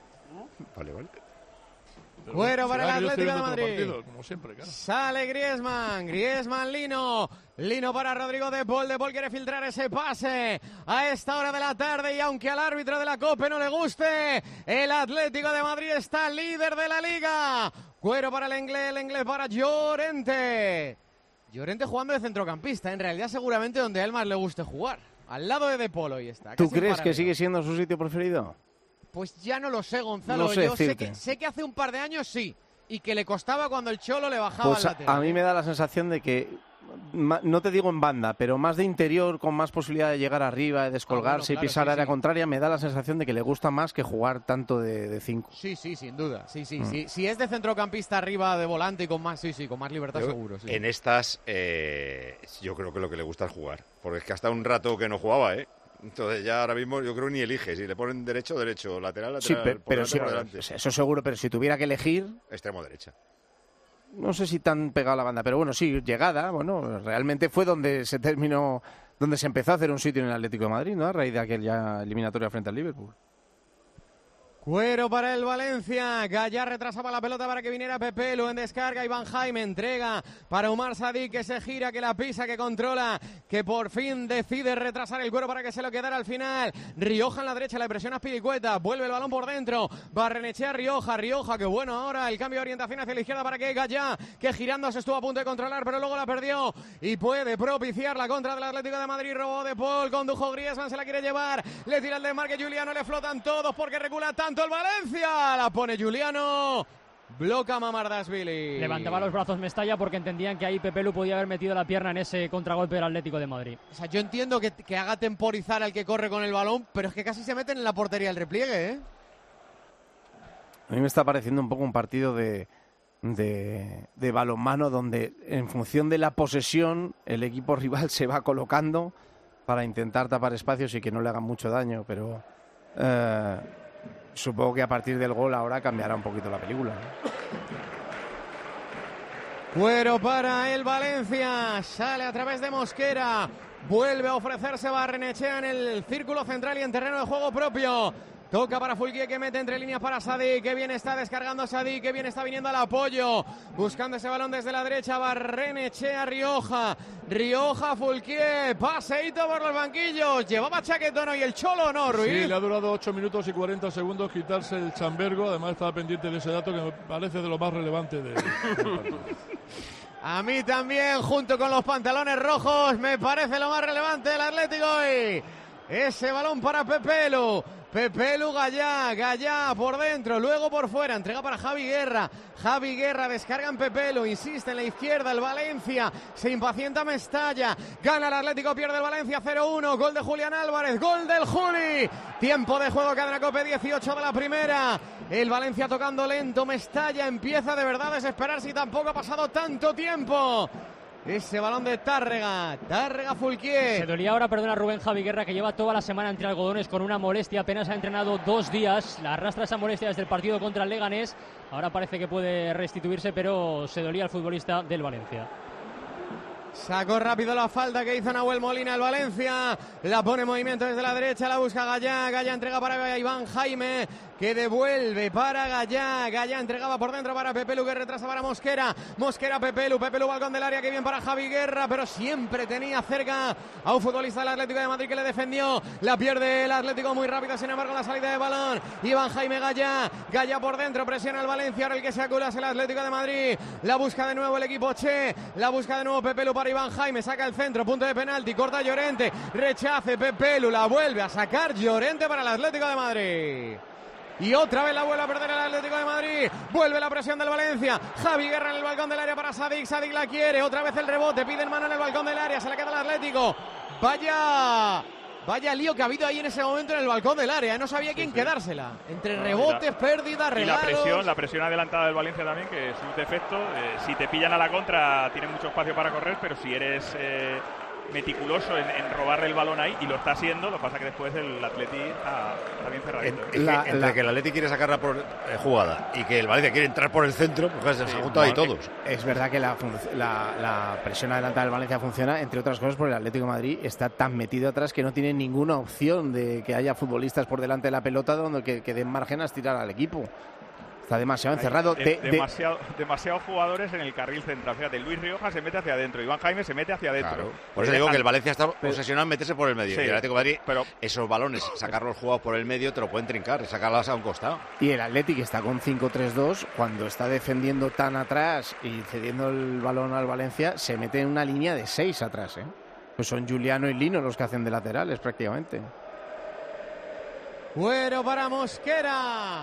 C: Vale, vale.
M: Pero
R: Bueno, para
M: será
R: el
M: que yo estoy
R: Atlético de
M: viendo otro
R: Madrid.
M: partido, como siempre, claro.
R: Sale Griezmann, Griezmann, Lino, Lino para Rodrigo De Paul, De Paul quiere filtrar ese pase a esta hora de la tarde y aunque al árbitro de la COPE no le guste, el Atlético de Madrid está líder de la Liga. Cuero para el inglés, el inglés para Llorente. Llorente jugando de centrocampista, en realidad seguramente donde a él más le guste jugar, al lado de De Paul hoy está.
E: ¿Tú
R: casi en
E: crees que
R: paralelo.
E: sigue siendo su sitio preferido?
R: Pues ya no lo sé, Gonzalo.
E: No sé
R: Yo sé
E: decirte.
R: que, sé que hace un par de años sí. Y que le costaba cuando el Cholo le bajaba
E: Pues
R: al
E: a,
R: lateral.
E: a mí me da la sensación de que no te digo en banda, pero más de interior, con más posibilidad de llegar arriba, de descolgarse
R: ah, bueno, claro,
E: y pisar
R: sí,
E: área
R: sí.
E: contraria, me da la sensación de que le gusta más que jugar tanto de cinco.
R: Sí, sí, sin duda. Sí, sí,
E: Mm.
R: sí. Si es de centrocampista arriba, de volante y con más, sí, sí, con más libertad
C: Yo,
R: seguro. Sí.
C: En estas, eh, yo creo que lo que le gusta es jugar. Porque es que hasta un rato que no jugaba, ¿eh? Entonces ya ahora mismo yo creo ni elige. Si le ponen derecho, derecho, lateral, lateral,
E: Sí, pe-
C: por
E: pero
C: delante,
E: sí,
C: por delante.
E: eso seguro, pero si tuviera que elegir,
C: Extremo derecha.
E: no sé si tan pegado a la banda, pero bueno, sí, llegada, bueno, realmente fue donde se terminó, donde se empezó a hacer un sitio en el Atlético de Madrid, ¿no? A raíz de aquella eliminatoria frente al Liverpool.
R: Cuero para el Valencia. Gallá retrasaba la pelota para que viniera Pepe. Lo en descarga. Iván Jaime entrega para Umar Sadik, que se gira, que la pisa, que controla, que por fin decide retrasar el cuero para que se lo quedara al final. Rioja en la derecha, le presiona a Spilicueta. Vuelve el balón por dentro. Barrenechea Rioja. Rioja, que bueno ahora el cambio de orientación hacia la izquierda para que Gallá, que girando se estuvo a punto de controlar, pero luego la perdió y puede propiciar la contra del Atlético de Madrid. Robó de Paul, condujo Griezmann, se la quiere llevar. Le tira el desmarque Juliano, le flotan todos porque recula tanto el Valencia. La pone Juliano. Bloca Mamardashvili.
H: Levantaba los brazos Mestalla porque entendían que ahí Pepe Lu podía haber metido la pierna en ese contragolpe del Atlético de Madrid.
R: O sea, yo entiendo que, que haga temporizar al que corre con el balón, pero es que casi se meten en la portería el repliegue, ¿eh?
E: A mí me está pareciendo un poco un partido de, de, de balonmano donde en función de la posesión el equipo rival se va colocando para intentar tapar espacios y que no le hagan mucho daño, pero eh, supongo que a partir del gol ahora cambiará un poquito la película, ¿no?
R: Cuero para el Valencia, sale a través de Mosquera, vuelve a ofrecerse Barrenechea en el círculo central y en terreno de juego propio. Toca para Fulquier, que mete entre líneas para Sadik, que bien está descargando Sadik, que bien está viniendo al apoyo, buscando ese balón desde la derecha. Barrenechea, Rioja, Rioja, Fulquier, paseíto por los banquillos, llevaba chaquetón y el Cholo, ¿no, Ruiz?
M: Sí, le ha durado ocho minutos y cuarenta segundos quitarse el chambergo, además estaba pendiente de ese dato que me parece de lo más relevante de, del partido.
R: A mí también, junto con los pantalones rojos, me parece lo más relevante del Atlético hoy. Ese balón para Pepe Lu. Pepe Lu, Gallá, Gallá por dentro, luego por fuera, entrega para Javi Guerra. Javi Guerra descarga en Pepe Lu, insiste en la izquierda el Valencia, se impacienta Mestalla, gana el Atlético, pierde el Valencia cero uno, gol de Julián Álvarez, gol del Juli. Tiempo de juego, Cadena COPE, dieciocho de la primera. El Valencia tocando lento, Mestalla empieza de verdad a desesperarse y tampoco ha pasado tanto tiempo. Ese balón de Tárrega, Tárrega Fulquier.
H: Se dolía ahora, perdona, Rubén Javi Guerra, que lleva toda la semana entre algodones con una molestia, apenas ha entrenado dos días, la arrastra esa molestia desde el partido contra el Leganés, ahora parece que puede restituirse, pero se dolía el futbolista del Valencia.
R: Sacó rápido la falta que hizo Nahuel Molina el Valencia, la pone en movimiento desde la derecha, la busca Gallá, Gallá entrega para Iván Jaime, que devuelve para Gallá, Gallá entregaba por dentro para Pepe Lu, que retrasa para Mosquera, Mosquera Pepe Lu, Pepe Lu balcón del área, que bien para Javi Guerra, pero siempre tenía cerca a un futbolista del Atlético de Madrid que le defendió, la pierde el Atlético muy rápido, sin embargo la salida de balón, Iván Jaime Gallá, Gallá por dentro, presiona el Valencia, ahora el que se acula es el Atlético de Madrid, la busca de nuevo el equipo Che, la busca de nuevo Pepe Lu para Iván Jaime, saca el centro, punto de penalti, corta Llorente, rechace Pepe Lu, la vuelve a sacar Llorente para el Atlético de Madrid. Y otra vez la vuelve a perder el Atlético de Madrid. Vuelve la presión del Valencia. Javi Guerra en el balcón del área para Sadik. Sadik la quiere. Otra vez el rebote. Pide el mano en el balcón del área. Se la queda el Atlético. Vaya... Vaya lío que ha habido ahí en ese momento en el balcón del área. No sabía quién sí, sí. quedársela. Entre rebotes,
I: la,
R: pérdidas, regalos.
I: Y la presión, la presión adelantada del Valencia también, que es un defecto. Eh, si te pillan a la contra, tienes mucho espacio para correr, pero si eres... Eh, meticuloso en, en robarle el balón ahí, y lo está haciendo, lo que pasa que después el Atleti está, está bien cerradito.
C: En, la, entre la, que el Atleti quiere sacarla por eh, jugada y que el Valencia quiere entrar por el centro, pues sí, se han juntado ahí todos.
E: Es verdad que la, la, la presión adelantada del Valencia funciona, entre otras cosas, porque el Atlético de Madrid está tan metido atrás que no tiene ninguna opción de que haya futbolistas por delante de la pelota donde que, que den margen a estirar al equipo. Está demasiado encerrado.
I: Hay
E: de,
I: de, demasiado, de... demasiados jugadores en el carril central. Fíjate, Luis Rioja se mete hacia adentro, Iván Jaime se mete hacia adentro.
C: Claro. Por eso digo que el Valencia está obsesionado en meterse por el medio.
I: Sí,
C: y el Atlético de Madrid, pero esos balones, sacarlos jugados por el medio, te lo pueden trincar y sacarlos a un costado.
E: Y el Atlético está con cinco tres dos, cuando está defendiendo tan atrás y cediendo el balón al Valencia, se mete en una línea de seis atrás, ¿eh? Pues son Juliano y Lino los que hacen de laterales prácticamente.
R: Bueno para Mosquera.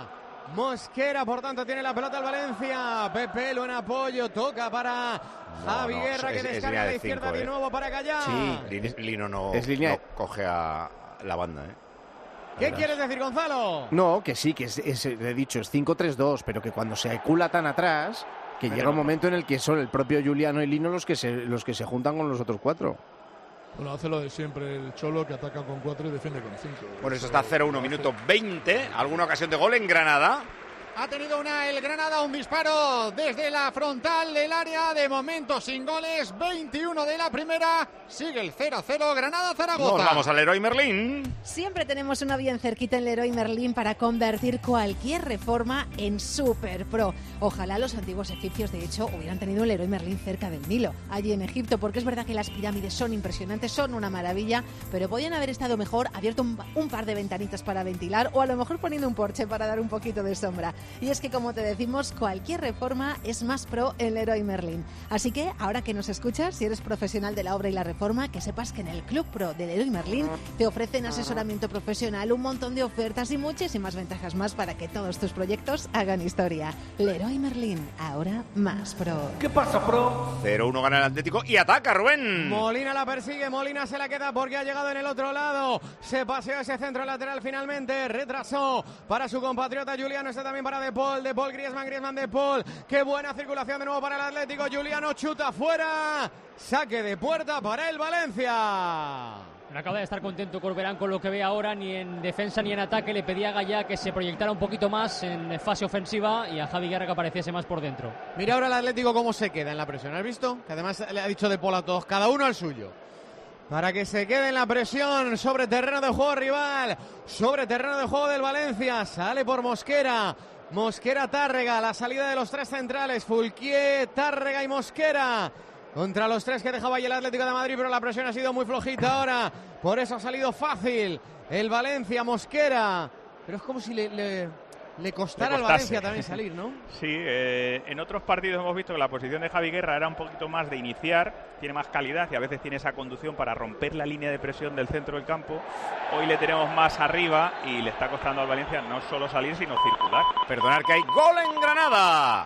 R: Mosquera, por tanto, tiene la pelota el Valencia. Pepe lo en apoyo, toca para
C: No,
R: Javi
C: no,
R: Guerra,
C: es-
R: que
C: es
R: descarga
C: línea
R: a la
C: de
R: izquierda
C: cinco,
R: de
C: eh.
R: nuevo para Gallá.
C: Lin- Lino no,
E: Es línea-
C: no coge a la banda, ¿eh?
R: ¿Qué quieres decir, Gonzalo?
E: No, que sí, que es, es- he dicho, es cinco tres dos, pero que cuando se acula tan atrás, que
M: Pero
E: llega un
M: no.
E: momento en el que son el propio Juliano y Lino los que se, los que se juntan con los otros cuatro.
M: Bueno, hace lo de siempre el Cholo, que ataca con cuatro y defiende con cinco.
C: Bueno, eso está cero uno, minuto veinte. ¿Alguna ocasión de gol en Granada?
J: Ha tenido una el Granada, un disparo desde la frontal del área, de momento sin goles, veintiuno de la primera, sigue el cero cero Granada-Zaragoza.
C: Nos vamos al Leroy Merlín.
S: Siempre tenemos una bien cerquita en Leroy Merlin para convertir cualquier reforma en super pro. Ojalá los antiguos egipcios, de hecho, hubieran tenido un Leroy Merlin cerca del Nilo, allí en Egipto, porque es verdad que las pirámides son impresionantes, son una maravilla, pero podían haber estado mejor abierto un, un par de ventanitas para ventilar, o a lo mejor poniendo un porche para dar un poquito de sombra. Y es que, como te decimos, cualquier reforma es más pro en Leroy Merlin. Así que, ahora que nos escuchas, si eres profesional de la obra y la reforma, que sepas que en el Club Pro de Leroy Merlin te ofrecen asesoramiento profesional, un montón de ofertas y muchísimas ventajas más para que todos tus proyectos hagan historia. Leroy Merlin, ahora más pro.
C: ¿Qué pasa, pro? cero uno gana el Atlético y ataca Rubén.
R: Molina la persigue, Molina se la queda porque ha llegado en el otro lado. Se paseó ese centro lateral finalmente, retrasó para su compatriota Juliano, este también para De Paul, De Paul, Griezmann, Griezmann, De Paul. Qué buena circulación de nuevo para el Atlético, Juliano chuta fuera. Saque de puerta para el Valencia.
H: No acaba de estar contento Corberán con lo que ve ahora, ni en defensa ni en ataque. Le pedía a Gallá que se proyectara un poquito más en fase ofensiva y a Javi Guerra que apareciese más por dentro.
R: Mira ahora el Atlético cómo se queda en la presión, ¿has visto? Que además le ha dicho De Paul a todos, cada uno al suyo. Para que se quede en la presión sobre terreno de juego rival, sobre terreno de juego del Valencia. Sale por Mosquera. Mosquera, Tárrega, la salida de los tres centrales, Fulquier, Tárrega y Mosquera. Contra los tres que dejaba ahí el Atlético de Madrid, pero la presión ha sido muy flojita ahora. Por eso ha salido fácil el Valencia, Mosquera. Pero es como si le, le, le costara al Valencia también salir, ¿no?
I: Sí, eh, en otros partidos hemos visto que la posición de Javi Guerra era un poquito más de iniciar, tiene más calidad y a veces tiene esa conducción para romper la línea de presión del centro del campo. Hoy le tenemos más arriba y le está costando al Valencia no solo salir, sino circular.
C: Perdonar que hay gol en Granada.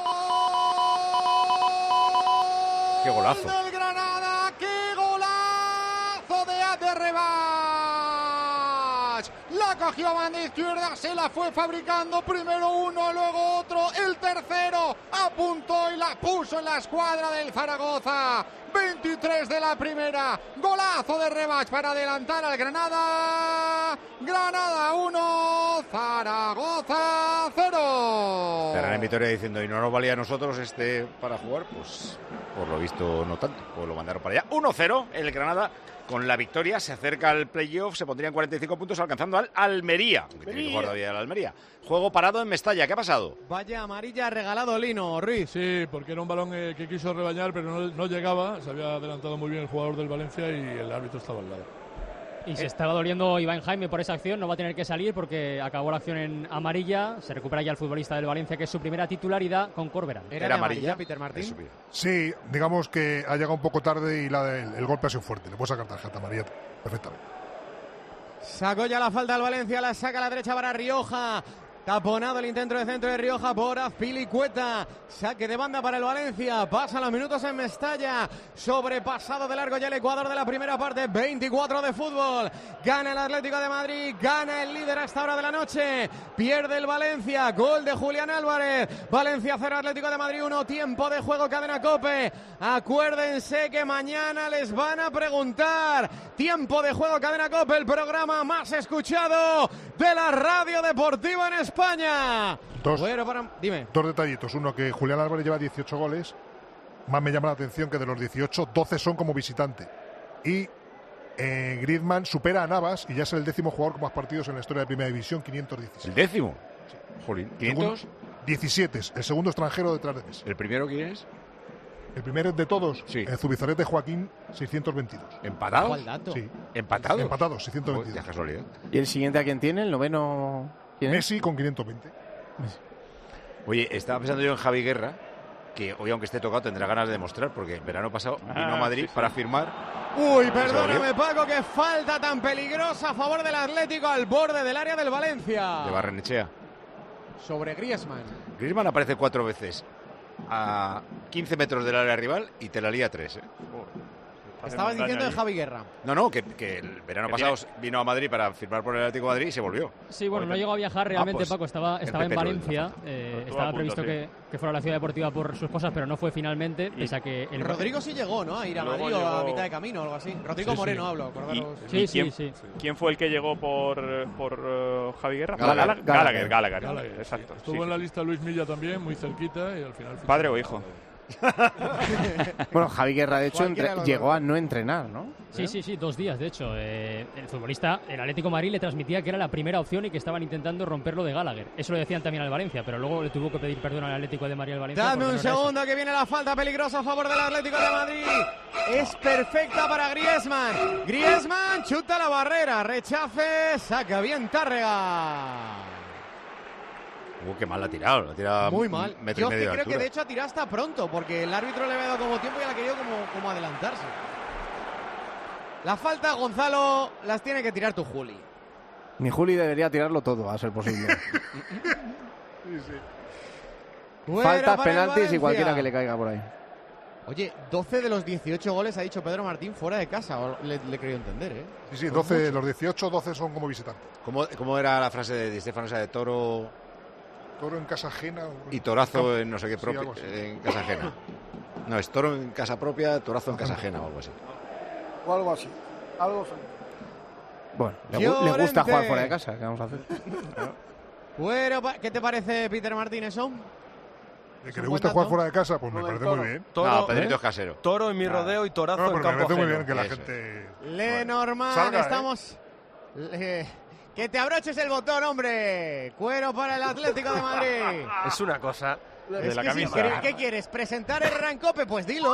C: ¡Qué golazo!
J: Del Granada, qué golazo de Ade Rebach. La cogió a banda izquierda, se la fue fabricando, primero uno, luego otro, el tercero apuntó y la puso en la escuadra del Zaragoza. veintitrés de la primera, golazo de Rebach para adelantar al Granada. Granada uno, Zaragoza cero.
C: Cerrar en Vitoria diciendo, y no nos valía a nosotros este para jugar, pues por lo visto no tanto, pues lo mandaron para allá. uno cero, el Granada con la victoria se acerca al playoff, se pondría en cuarenta y cinco puntos alcanzando al Almería, aunque tiene que jugar todavía el Almería. Juego parado en Mestalla, ¿qué ha pasado?
R: Vaya amarilla regalado Lino, Ruiz.
M: Sí, porque era un balón eh, que quiso rebañar, pero no, no llegaba. Se había adelantado muy bien el jugador del Valencia y el árbitro estaba al lado.
H: Y se estaba doliendo Iván Jaime por esa acción, no va a tener que salir porque acabó la acción en amarilla. Se recupera ya el futbolista del Valencia, que es su primera titularidad con Corberán.
R: ¿Era, ¿Era amarilla, Peter Martín?
L: Sí, digamos que ha llegado un poco tarde y la, el, el golpe ha sido fuerte. Le puede sacar tarjeta amarilla perfectamente.
R: Sacó ya la falta al Valencia, la saca a la derecha para Rioja. Taponado el intento de centro de Rioja por Azpilicueta. Saque de banda para el Valencia. Pasan los minutos en Mestalla. Sobrepasado de largo ya el Ecuador de la primera parte. veinticuatro de fútbol. Gana el Atlético de Madrid. Gana el líder a esta hora de la noche. Pierde el Valencia. Gol de Julián Álvarez. Valencia cero, Atlético de Madrid uno. Tiempo de juego, Cadena COPE. Acuérdense que mañana les van a preguntar. Tiempo de juego, Cadena COPE. El programa más escuchado de la radio deportiva en España. España.
L: Dos,
R: bueno, para... Dime.
L: Dos detallitos. Uno, que Julián Álvarez lleva dieciocho goles. Más me llama la atención que de los dieciocho, doce son como visitante. Y eh, Griezmann supera a Navas y ya es el décimo jugador con más partidos en la historia de Primera División, quinientos diecisiete.
C: ¿El décimo?
L: Sí.
C: Jolín, ¿quinientos?
L: Segundo, diecisiete. El segundo extranjero detrás de Messi.
C: ¿El primero quién es?
L: El primero de todos,
C: sí.
L: El Zubizarrete Joaquín, seiscientos veintidós.
C: ¿Empatados?
R: ¿Cuál dato?
L: Sí.
C: ¿Empatados?
L: Empatados, seiscientos veintidós.
C: Oh, casualidad.
E: ¿Y el siguiente a quién tiene? ¿El noveno? ¿Quién
L: Messi
E: es?
L: con quinientos veinte.
C: Oye, estaba pensando yo en Javi Guerra, que hoy aunque esté tocado tendrá ganas de demostrar, porque el verano pasado vino
I: Ah,
C: a Madrid
I: sí, sí.
C: para firmar.
R: Uy, perdóname Paco, qué falta tan peligrosa a favor del Atlético al borde del área del Valencia.
C: De Barrenechea.
R: sobre Griezmann.
C: Griezmann aparece cuatro veces a quince metros del área rival y te la lía tres, ¿eh?
R: Estabas diciendo de Javi Guerra.
C: No, no, que, que el verano
I: Que
C: pasado
I: tiene-
C: vino a Madrid para firmar por el Atlético de Madrid y se volvió.
H: Sí, bueno, no
C: Porque-
H: llegó a viajar realmente,
C: Ah, pues,
H: Paco. Estaba,
C: el
H: estaba en
C: Pepe lo
H: Valencia.
C: hizo.
H: eh,
I: Estuvo
H: estaba
I: a punto,
H: previsto
I: sí.
H: que, que fuera a la ciudad deportiva por sus cosas, pero no fue finalmente, pese a que el
R: Rodrigo sí llegó, ¿no? A ir a
I: Luego
R: Madrid o a
I: llegó-
R: mitad de camino o algo así. Rodrigo
I: Sí, sí.
R: Moreno hablo,
I: ¿Y,
R: acordaros.
H: Sí,
I: y
H: sí,
I: quién,
H: sí.
I: quién fue el que llegó por, por eh, Javi Guerra?
C: Gallagher.
I: Gallagher, Gallagher,
M: Gallagher,
I: exacto.
M: Estuvo
I: sí,
M: en la
I: sí.
M: lista Luis Milla también, muy cerquita, y al final...
I: ¿Padre o hijo?
E: Bueno, Javi Guerra, de hecho,
R: Cualquiera
E: entre-
R: de los
E: llegó
R: dos.
E: a no entrenar, ¿no?
H: Sí, sí, sí, dos días, de hecho. Eh, el futbolista, el Atlético de Madrid le transmitía que era la primera opción y que estaban intentando romperlo de Gallagher. Eso lo decían también al Valencia, pero luego le tuvo que pedir perdón al Atlético de Madrid al Valencia.
R: Dame
H: porque
R: un
H: no era eso.
R: segundo que viene la falta peligrosa a favor del Atlético de Madrid. Es perfecta para Griezmann. Griezmann chuta la barrera, rechace, saca bien Tárrega.
C: Uh, qué mal la ha tirado. La ha tirado
R: Muy mal.
C: un metro
R: Yo
C: y medio
R: es que
C: de
R: creo que
C: altura.
R: de hecho ha tirado hasta pronto, porque el árbitro le había dado como tiempo y le ha querido como, como adelantarse. La falta, Gonzalo, las tiene que tirar tu Juli.
E: Mi Juli debería tirarlo todo, a ser posible.
R: Fuera
E: Faltas,
R: para el
E: penaltis y
R: Valencia.
E: cualquiera que le caiga por ahí.
R: Oye, doce de los dieciocho goles ha dicho Pedro Martín fuera de casa, o le, le he querido entender, ¿eh?
L: Sí, sí,
R: Son
L: doce,
R: muchos.
L: los dieciocho, doce son como visitantes.
C: ¿Cómo, cómo era la frase de Di Stéfano, esa de toro
L: Toro en casa ajena.
C: y torazo en no sé qué
L: Sí,
C: propio,
L: algo así.
C: en casa ajena? No, es toro en casa propia, torazo en casa ajena o algo así.
T: O algo así. Algo así.
E: Bueno, le, gu- le gusta
R: Llorente.
E: jugar fuera de casa, ¿qué vamos a hacer?
R: Bueno, pa- ¿qué te parece, Peter Martín, eso?
L: De que
R: un
L: le
R: buen
L: gusta
R: dato.
L: jugar fuera de casa, pues me
T: Con el
L: parece
T: toro.
L: muy bien.
T: Toro,
C: No, Pedrito
T: ¿eh?
C: es casero.
T: Toro en mi
C: Claro.
T: rodeo y torazo
L: No,
T: en
L: pero me
T: campo
L: parece muy
T: ajeno.
L: bien que la
C: Eso
L: gente.
R: Lenormand,
L: Salga, ¿eh?
R: estamos... Le- Que te abroches el botón, hombre. Cuero para el Atlético de Madrid.
T: Es una cosa.
I: De
R: Es
I: la
R: que si
I: camisa.
R: quieres- ¿Qué quieres? ¿Presentar el Rancope? Pues dilo.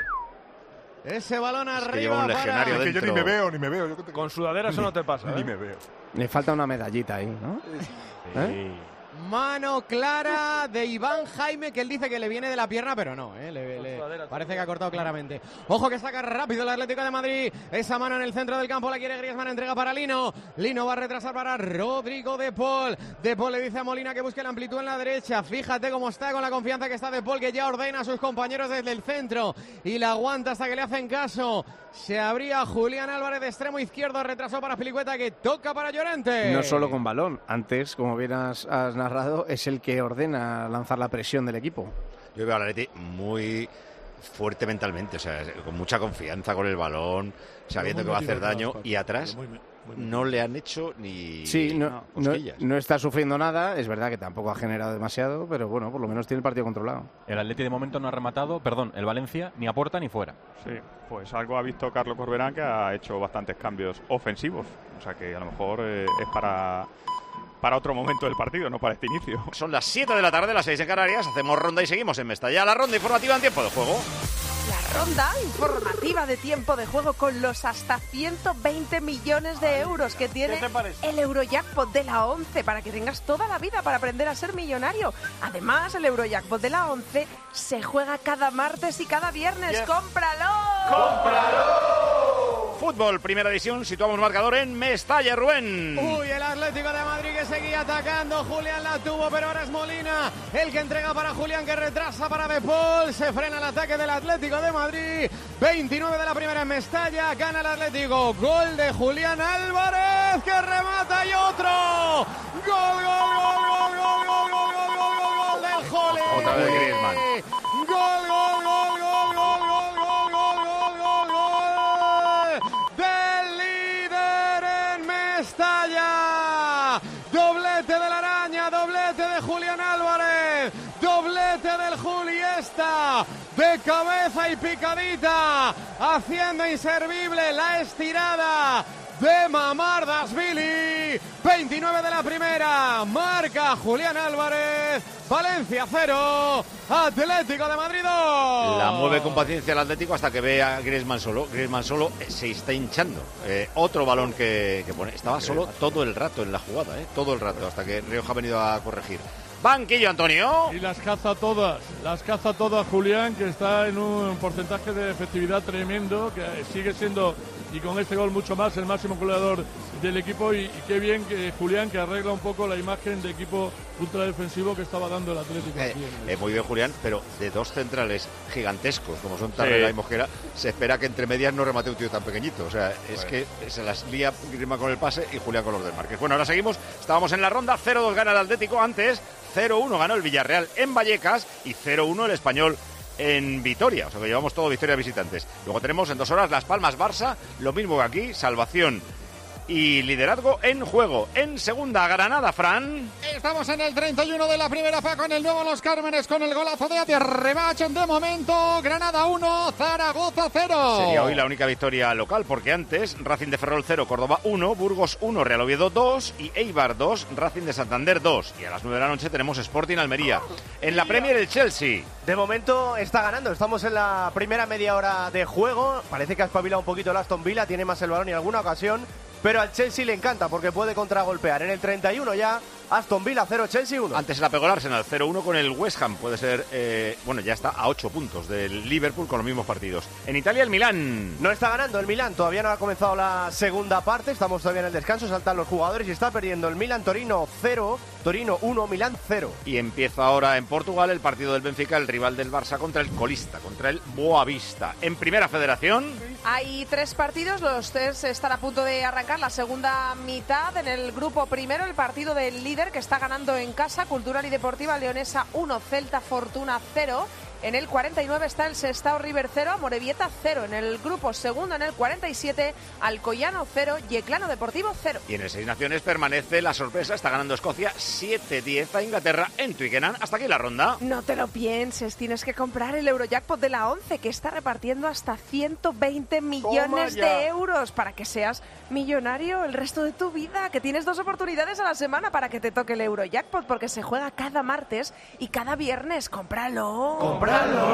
R: Ese balón
C: que
R: arriba
C: lleva un
R: para...
C: legionario
L: Es que yo ni
C: dentro.
L: me veo, ni me veo. Yo que te-
T: Con sudadera eso no te pasa.
L: Ni
T: ¿eh?
L: me veo.
E: Le falta una medallita ahí, ¿no? ¿Eh?
R: Mano clara de Iván Jaime, que él dice que le viene de la pierna, pero no, ¿eh? Le- le-
T: sudadera,
R: parece que ha cortado claramente. Ojo que saca rápido el Atlético de Madrid. Esa mano en el centro del campo la quiere Griezmann, entrega para Lino. Lino va a retrasar para Rodrigo De Paul. De Paul le dice a Molina que busque la amplitud en la derecha. Fíjate cómo está con la confianza que está De Paul, que ya ordena a sus compañeros desde el centro y la aguanta hasta que le hacen caso. Se abría Julián Álvarez de extremo izquierdo, retrasó para Pilicueta, que toca para Llorente.
E: No solo con balón, antes, como bien has, has narrado, es el que ordena lanzar la presión del equipo.
C: Yo veo al Atleti muy fuerte mentalmente, o sea, con mucha confianza con el balón, sabiendo
M: muy
C: que va a hacer
M: metido
C: daño
M: atrás,
C: y atrás
M: muy me- muy metido.
C: no le han hecho ni
E: Sí, no, no,
C: cosquillas.
E: no está sufriendo nada, es verdad que tampoco ha generado demasiado, pero bueno, por lo menos tiene el partido controlado.
U: El Atleti de momento no ha rematado, perdón, el Valencia ni a puerta ni fuera.
I: Sí, pues algo ha visto Carlos Corberán, que ha hecho bastantes cambios ofensivos. O sea que a lo mejor eh, es para, para otro momento del partido, no para este inicio.
C: Son las siete de la tarde, las seis en Canarias, hacemos ronda y seguimos en Mestalla, la ronda informativa en tiempo de juego.
P: La ronda informativa de tiempo de juego con los hasta ciento veinte millones de euros que tiene el Eurojackpot de la once para que tengas toda la vida para aprender a ser millonario. Además, el Eurojackpot de la once se juega cada martes y cada viernes. ¡Cómpralo!
C: ¡Cómpralo! Fútbol, primera edición, situamos marcador en Mestalla, Rubén.
R: Uy, el Atlético de Madrid que seguía atacando. Julián la tuvo, pero ahora es Molina el que entrega para Julián, que retrasa para De Paul. Se frena el ataque del Atlético de Madrid. veintinueve de la primera en Mestalla. Gana el Atlético. Gol de Julián Álvarez, que remata y otro. Gol, gol, gol, gol, gol, gol, gol, gol, gol, gol, gol del Jole.
C: Otra vez Griezmann.
R: Gol, gol, gol, gol, gol, gol, gol, gol, gol, gol, gol del líder en Mestalla. Doblete de la Araña, doblete de Julián Álvarez, doblete del Juliesta, de cabeza y picadita, haciendo inservible la estirada de Mamardashvili. veintinueve de la primera, marca Julián Álvarez. Valencia cero, Atlético de Madrid dos.
C: La mueve con paciencia el Atlético hasta que ve a Griezmann solo. Griezmann solo eh, se está hinchando. Eh, otro balón que, que pone. Estaba solo todo el rato en la jugada, eh, todo el rato, hasta que Rioja ha venido a corregir. Banquillo, Antonio.
M: Y las caza todas, las caza todas Julián, que está en un porcentaje de efectividad tremendo, que sigue siendo, y con este gol mucho más, el máximo goleador del equipo. Y, y qué bien que Julián, que arregla un poco la imagen de equipo ultradefensivo que estaba dando el Atlético.
C: Eh,
M: aquí en el...
C: eh, muy bien, Julián, pero de dos centrales gigantescos como son Tarrega
I: Sí.
C: y Mosquera, se espera que entre medias no remate un tío tan pequeñito. O sea, es
I: Bueno.
C: que se las lía Griezmann con el pase y Julián con los desmarques. Bueno, ahora seguimos. Estábamos en la ronda. cero dos gana el Atlético. Antes cero uno ganó el Villarreal en Vallecas y cero uno el Español en Vitoria. O sea que llevamos todo victoria visitantes. Luego tenemos en dos horas Las Palmas-Barça, lo mismo que aquí, salvación y liderazgo en juego. En segunda, Granada, Fran.
J: Estamos en el treinta y uno de la primera, Paco, en el nuevo Los Cármenes con el golazo de Adi Rebach. De momento, Granada uno, Zaragoza cero.
C: Sería hoy la única victoria local, porque antes Racing de Ferrol cero, Córdoba uno, Burgos uno, Real Oviedo dos y Eibar dos, Racing de Santander dos. Y a las nueve de la noche tenemos Sporting Almería. En la Premier, el Chelsea.
K: De momento está ganando, estamos en la primera media hora de juego. Parece que ha espabilado un poquito el Aston Villa, tiene más el balón en alguna ocasión, pero al Chelsea le encanta porque puede contragolpear. En el treinta y uno ya, Aston Villa cero, Chelsea uno.
C: Antes la pegó el Arsenal cero uno con el West Ham. Puede ser, eh, bueno, ya está a ocho puntos del Liverpool con los mismos partidos. En Italia, el Milán.
K: No está ganando el Milán, todavía no ha comenzado la segunda parte, estamos todavía en el descanso, saltan los jugadores y está perdiendo el Milán. Torino cero, Torino uno, Milán cero.
C: Y empieza ahora en Portugal el partido del Benfica, el rival del Barça contra el colista, contra el Boavista. En Primera Federación.
P: Hay tres partidos, los tres están a punto de arrancar la segunda mitad. En el grupo primero, el partido del líder que está ganando en casa, Cultural y Deportiva Leonesa uno, Celta Fortuna cero. En el cuarenta y nueve está el Sestao River cero, Amorebieta cero. En el grupo segundo, en el cuarenta y siete, Alcoyano cero, Yeclano Deportivo cero.
C: Y en el Seis Naciones permanece la sorpresa, está ganando Escocia siete diez a Inglaterra en Twickenham. Hasta aquí la ronda.
P: No te lo pienses, tienes que comprar el Eurojackpot de la once, que está repartiendo hasta ciento veinte millones de euros para que seas millonario el resto de tu vida, que tienes dos oportunidades a la semana para que te toque el Eurojackpot, porque se juega cada martes y cada viernes. ¡Cómpralo!
C: ¡Cómpralo!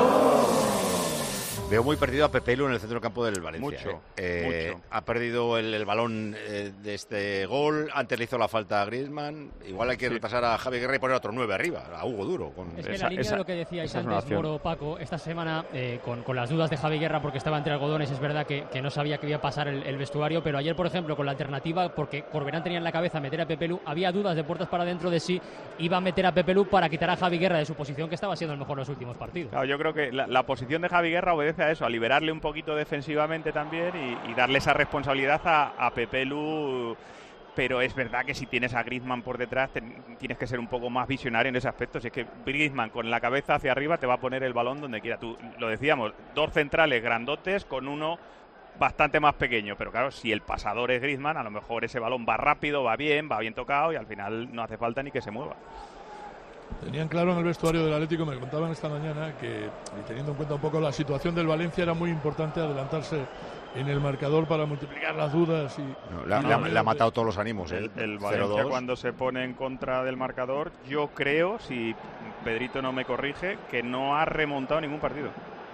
C: Veo muy perdido a Pepelu en el centro del campo del Valencia.
I: Mucho,
C: eh. Eh,
I: mucho.
C: Ha perdido el, el balón eh, de este gol. Antes le hizo la falta a Griezmann. Igual hay que
I: Sí.
C: repasar a Javi Guerra y poner otro nueve arriba, a Hugo Duro. Con...
H: Es que
I: Esa-
H: la línea
I: esa-
H: de lo que decíais
I: esa es una
H: antes,
I: opción.
H: Moro, Paco, esta semana eh, con, con las dudas de Javi Guerra porque estaba entre algodones, es verdad que, que no sabía que iba a pasar el, el vestuario, pero ayer, por ejemplo, con la alternativa, porque Corberán tenía en la cabeza meter a Pepe Lu, había dudas de puertas para adentro de sí, iba a meter a Pepe Lu para quitar a Javi Guerra de su posición, que estaba siendo el mejor en los últimos partidos.
I: Claro, yo creo que la, la posición de Javi Guerra obedece a eso, a liberarle un poquito defensivamente también y, y darle esa responsabilidad a, a Pepe Lu. Pero es verdad que si tienes a Griezmann por detrás te, tienes que ser un poco más visionario en ese aspecto. Si es que Griezmann con la cabeza hacia arriba te va a poner el balón donde quiera. Tú lo decíamos, dos centrales grandotes con uno bastante más pequeño, pero claro, si el pasador es Griezmann, a lo mejor ese balón va rápido, va bien, va bien tocado y al final no hace falta ni que se mueva.
M: Tenían claro en el vestuario del Atlético, me contaban esta mañana, que y teniendo en cuenta un poco la situación del Valencia, era muy importante adelantarse en el marcador para multiplicar las dudas. Y,
C: No, le,
M: y
C: le ha- le ha matado todos los ánimos. ¿eh?
I: El, el
C: cero
I: Valencia
C: dos.
I: cuando se pone en contra del marcador, yo creo, si Pedrito no me corrige, que no ha remontado ningún partido.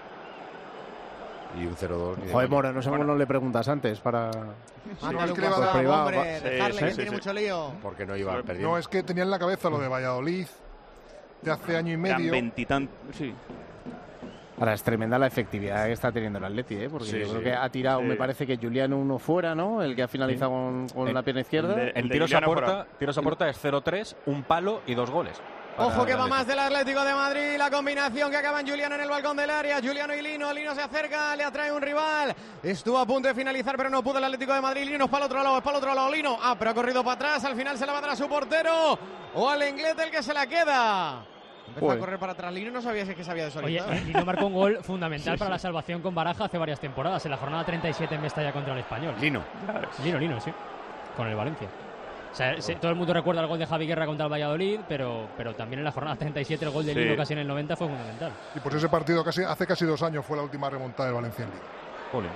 C: Y un cero dos. ni de
E: Joder,
C: coña.
E: Mora, no sé cómo no le preguntas antes para...
J: Mándale un
E: Por
J: WhatsApp,
E: privado,
J: hombre,
E: va.
J: dejarle,
I: Sí,
J: que
I: sí,
J: tiene
I: sí.
J: mucho lío.
C: Porque no iba perdiendo.
L: No, es que tenía en la cabeza lo de Valladolid de hace año y
I: Eran
L: medio.
I: veintitan- sí.
E: Ahora es tremenda la efectividad que está teniendo el Atleti, ¿eh? Porque
C: Sí,
E: yo creo
C: sí.
E: que ha tirado,
I: Sí.
E: me parece que Julián uno fuera, ¿no? El que ha finalizado con, con
U: En-
E: la pierna izquierda.
I: el de-
U: En
I: de
U: tiros a
I: Juliano
U: puerta,
I: fuera.
U: tiros a puerta es cero tres, un palo y dos goles. para
R: Ojo que
U: el
R: va
U: Atlético.
R: más del Atlético de Madrid, la combinación que acaba en Juliano en el balcón del área, Juliano y Lino, Lino se acerca, le atrae un rival, estuvo a punto de finalizar pero no pudo el Atlético de Madrid, Lino es para el otro lado, es para el otro lado, Lino, ah, pero ha corrido para atrás, al final se la va a dar a su portero, o al inglés el que se la queda. Empezó
E: Joder.
R: a correr para atrás, Lino no sabía si es que sabía de
H: Oye,
R: solito.
H: Lino marcó un gol fundamental
I: Sí,
H: para
I: sí.
H: la salvación con Baraja hace varias temporadas, en la jornada treinta y siete en Mestalla contra el Español.
C: Lino.
H: Lino, Lino, sí, con el Valencia. O sea, se- todo el mundo recuerda el gol de Javi Guerra contra el Valladolid, pero, pero también en la jornada treinta y siete el gol de
I: Sí.
H: Lino casi en el noventa fue fundamental.
L: Y pues ese partido casi hace casi dos años fue la última remontada del Valencia en Liga.
U: Jolín.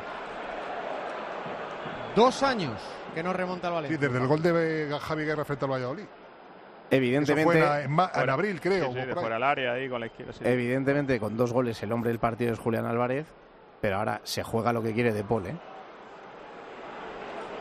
R: Dos años que no remonta el
L: Sí,
R: Valencia.
L: desde el gol de Javi Guerra frente al Valladolid. Eso
E: Evidentemente,
L: fue en, en ma- en
I: Fuera.
L: abril, creo.
I: Sí, sí,
L: o
I: de
L: por ahí.
I: fuera del área ahí con la izquierda. sí.
E: evidentemente con dos goles el hombre del partido es Julián Álvarez, pero ahora se juega lo que quiere De Paul, ¿eh?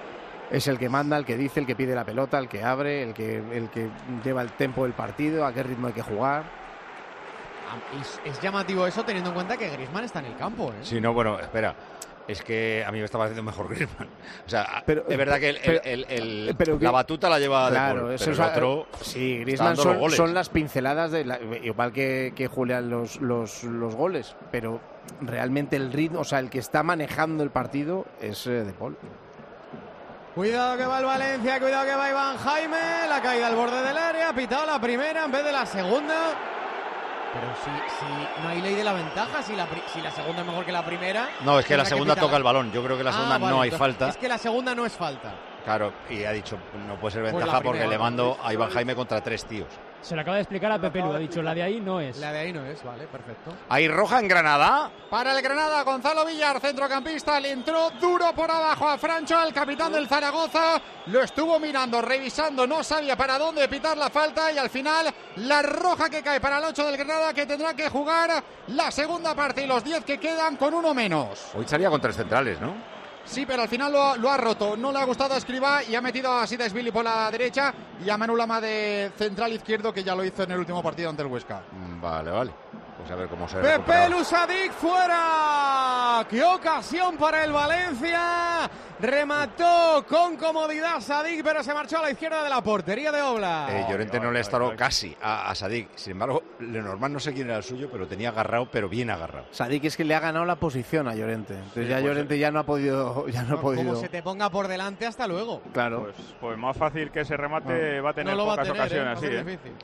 E: Es el que manda, el que dice, el que pide la pelota, el que abre, el que, el que lleva el tempo del partido, a qué ritmo hay que jugar.
R: Es, es llamativo eso teniendo en cuenta que Griezmann está en el campo, ¿eh?
C: Sí, no, bueno, espera. Es que a mí me estaba haciendo mejor Griezmann. O sea,
E: pero,
C: es verdad que el,
E: pero,
C: el, el, el,
E: pero,
C: la batuta la lleva
E: claro,
C: De Paul,
E: eso
C: pero
E: es,
C: el otro
E: sí, Griezmann son, son las pinceladas de la, igual que, que Julián los, los, los goles, pero realmente el ritmo, o sea, el que está manejando el partido es eh, De Paul.
R: Cuidado que va el Valencia, cuidado que va Iván Jaime, la caída al borde del área, ha pitado la primera en vez de la segunda. Pero si, si no hay ley de la ventaja, si la, si la segunda es mejor que la primera...
C: No, es que la segunda que toca el balón. Yo creo que la segunda ah, vale, no hay falta.
R: Es que la segunda no es falta.
C: Claro, y ha dicho, no puede ser ventaja pues porque le mando a Iván Jaime contra tres tíos.
H: Se le acaba de explicar a Pepe Lu, ha dicho, la de ahí no es.
R: La de ahí no es, vale, perfecto.
C: ¿Hay roja en Granada?
J: Para el Granada, Gonzalo Villar, centrocampista, le entró duro por abajo a Francho, el capitán del Zaragoza. Lo estuvo mirando, revisando, no sabía para dónde pitar la falta y al final la roja que cae para el ocho del Granada, que tendrá que jugar la segunda parte y los diez que quedan con uno menos.
C: Hoy estaría con tres centrales, ¿no?
J: Sí, pero al final lo, lo ha roto. No le ha gustado a Escribá y ha metido a Sidesvili por la derecha y a Manu Lama de central izquierdo, que ya lo hizo en el último partido ante el Huesca.
C: Vale, vale. Pues a ver cómo se
R: Pepe Lu Sadik fuera. ¡Qué ocasión para el Valencia! Remató con comodidad Sadik, pero se marchó a la izquierda de la portería de Oblak.
C: Eh, Llorente no le estoró casi a, a Sadik. Sin embargo, Lenormand no sé quién era el suyo, pero tenía agarrado, pero bien agarrado.
E: Sadik es que le ha ganado la posición a Llorente. Entonces
C: sí,
E: ya
C: pues
E: Llorente ya no ha podido... Ya no
R: no,
E: ha podido...
R: Como se te ponga por delante, hasta luego.
E: Claro.
I: Pues, pues más fácil que ese remate no. va a tener
R: no
I: pocas
R: va a tener,
I: ocasiones.
R: ¿eh?
I: Sí,
R: ¿eh?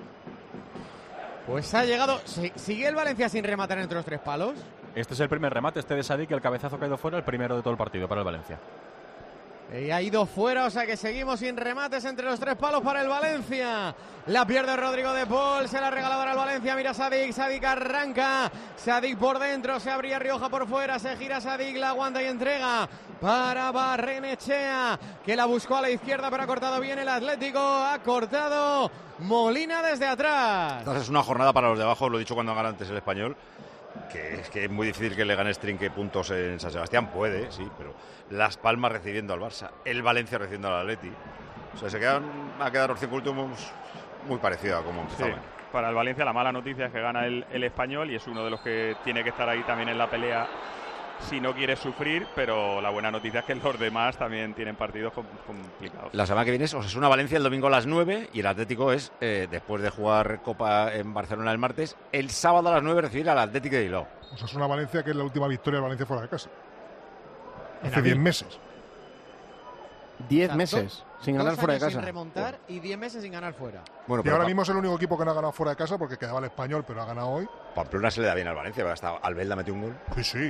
R: Pues ha llegado... ¿Sigue el Valencia sin rematar entre los tres palos?
U: Este es el primer remate, este de Sadik, el cabezazo ha caído fuera, el primero de todo el partido para el Valencia.
R: Y ha ido fuera, o sea que seguimos sin remates entre los tres palos para el Valencia. La pierde Rodrigo de Paul, se la regala para el Valencia, mira Sadik, Sadik arranca, Sadik por dentro, se abría Rioja por fuera, se gira Sadik, la aguanta y entrega para Barrenechea, que la buscó a la izquierda pero ha cortado bien el Atlético, ha cortado Molina desde atrás.
C: Esta es una jornada para los de abajo, lo he dicho cuando gana antes el Español, que es que es muy difícil que le gane Trinque puntos en San Sebastián, puede, sí, pero Las Palmas recibiendo al Barça, el Valencia recibiendo al Atleti, o sea, se quedan, va a quedar los cinco últimos muy parecido a como empezaban.
I: Sí, para el Valencia la mala noticia es que gana el, el Español y es uno de los que tiene que estar ahí también en la pelea si no quiere sufrir, pero la buena noticia es que los demás también tienen partidos complicados.
C: La semana que viene es Osasuna-Valencia el domingo a las nueve y el Atlético es, eh, después de jugar Copa en Barcelona el martes, el sábado a las nueve recibir al Atlético de Bilbao.
L: Osasuna-Valencia, que es la última victoria del Valencia fuera de casa. Hace diez meses.
E: Diez meses sin ganar fuera de casa.
R: Sin remontar y diez meses sin ganar fuera.
L: Bueno, y ahora mismo es el único equipo que no ha ganado fuera de casa porque quedaba el Español, pero ha ganado hoy.
C: Pamplona se le da bien al Valencia, pero hasta Albelda metió un gol.
L: Sí, sí.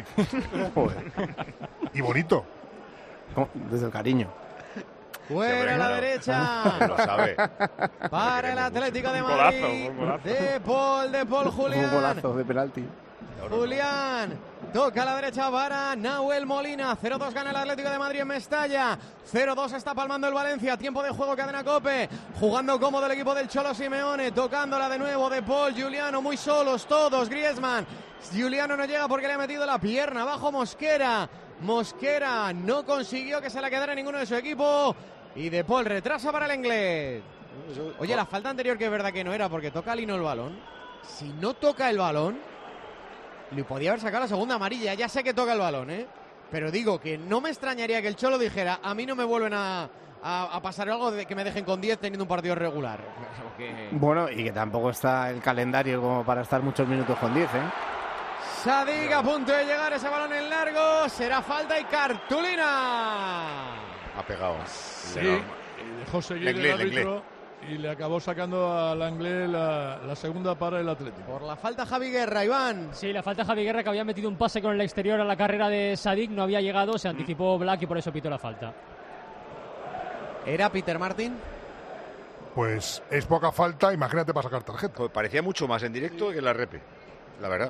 L: Y bonito.
E: Oh, desde el cariño.
R: Fuera a la derecha.
C: Lo sabe.
R: Para el Atlético de Madrid.
I: Un golazo, un golazo.
R: De Paul, de Paul Julián.
E: Un golazo de penalti.
R: Julián toca a la derecha para Nahuel Molina. cero dos gana el Atlético de Madrid en Mestalla. cero dos está palmando el Valencia. Tiempo de juego, cadena COPE. Jugando cómodo el equipo del Cholo Simeone. Tocándola de nuevo de Paul, Giuliano, muy solos todos. Griezmann. Giuliano no llega porque le ha metido la pierna abajo Mosquera. Mosquera no consiguió que se la quedara ninguno de su equipo. Y de Paul retrasa para el inglés. Oye, la falta anterior que es verdad que no era porque toca Lino el balón. Si no toca el balón, le podía haber sacado la segunda amarilla. Ya sé que toca el balón, ¿eh? Pero digo que no me extrañaría que el Cholo dijera: a mí no me vuelven a, a, a pasar algo de que me dejen con diez teniendo un partido regular. Porque...
E: Bueno, y que tampoco está el calendario como para estar muchos minutos con diez, ¿eh?
R: Sadik a punto de llegar, ese balón en largo. Será falta y cartulina.
C: Ha pegado.
M: Sí, y dejó seguir el árbitro y le acabó sacando al Langlais la, la segunda para el Atlético.
R: Por la falta Javi Guerra, Iván.
H: Sí, la falta Javi Guerra, que había metido un pase con el exterior a la carrera de Sadik, no había llegado, se anticipó Black y por eso pitó la falta.
R: ¿Era Peter Martin?
L: Pues es poca falta, imagínate para sacar tarjeta.
C: Pues parecía mucho más en directo que en la repe, la verdad.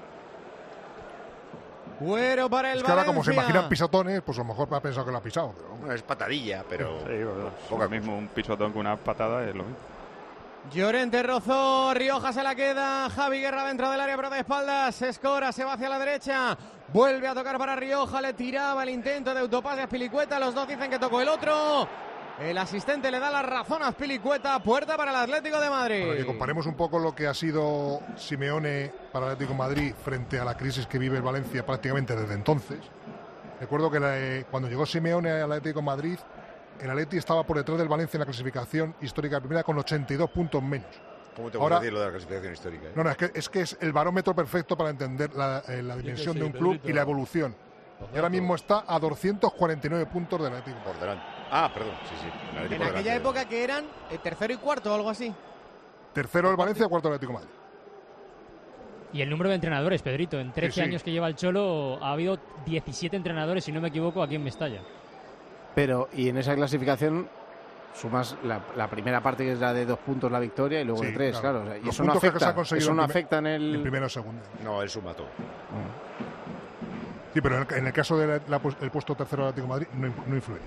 R: Güero para el
L: Es que ahora,
R: Valencia.
L: como se imaginan pisatones, pues a lo mejor ha pensado que lo ha pisado. Pero...
C: Bueno, es patadilla, pero...
I: Sí, poca mismo un pisotón con una patada es lo mismo.
R: Llorente rozó, Rioja se la queda, Javi Guerra dentro del área pero de espaldas, se escora, se va hacia la derecha, vuelve a tocar para Rioja, le tiraba el intento de autopase a Azpilicueta, los dos dicen que tocó el otro, el asistente le da la razón a Azpilicueta, puerta para el Atlético de Madrid.
L: Para que comparemos un poco lo que ha sido Simeone para el Atlético de Madrid frente a la crisis que vive el Valencia prácticamente desde entonces. Recuerdo que la, eh, cuando llegó Simeone al Atlético de Madrid, el Atleti estaba por detrás del Valencia en la clasificación histórica de primera con ochenta y dos puntos menos.
C: ¿Cómo te
L: Ahora,
C: gusta decir lo de la clasificación histórica? ¿eh?
L: No, no, es que, es que es el barómetro perfecto para entender la, eh, la dimensión
M: sí,
L: de un
M: Pedrito.
L: club y la evolución. Y ahora mismo está a doscientos cuarenta y nueve puntos del Atlético.
C: Por delante. Ah, perdón, sí, sí. el Atlético
R: En
C: por
R: aquella
C: delante.
R: época que eran eh, tercero y cuarto o algo así.
L: Tercero el Valencia, cuarto el Atlético de Madrid.
H: Y el número de entrenadores, Pedrito. En trece
L: Sí, sí.
H: años que lleva el Cholo ha habido diecisiete entrenadores, si no me equivoco, aquí en Mestalla.
E: Pero, y en esa clasificación sumas la, la primera parte, que es la de dos puntos la victoria, y luego
L: Sí,
E: de tres,
L: claro.
E: claro. o sea, y
L: Los
E: eso no
L: puntos que se
E: afecta,
L: ha conseguido
E: eso
L: en
E: no
L: primer-
E: afecta en el...
L: En primero o segundo.
C: No, él suma todo.
L: Sí, pero en el, en el caso del puesto tercero del Atlético de Madrid no, no influye.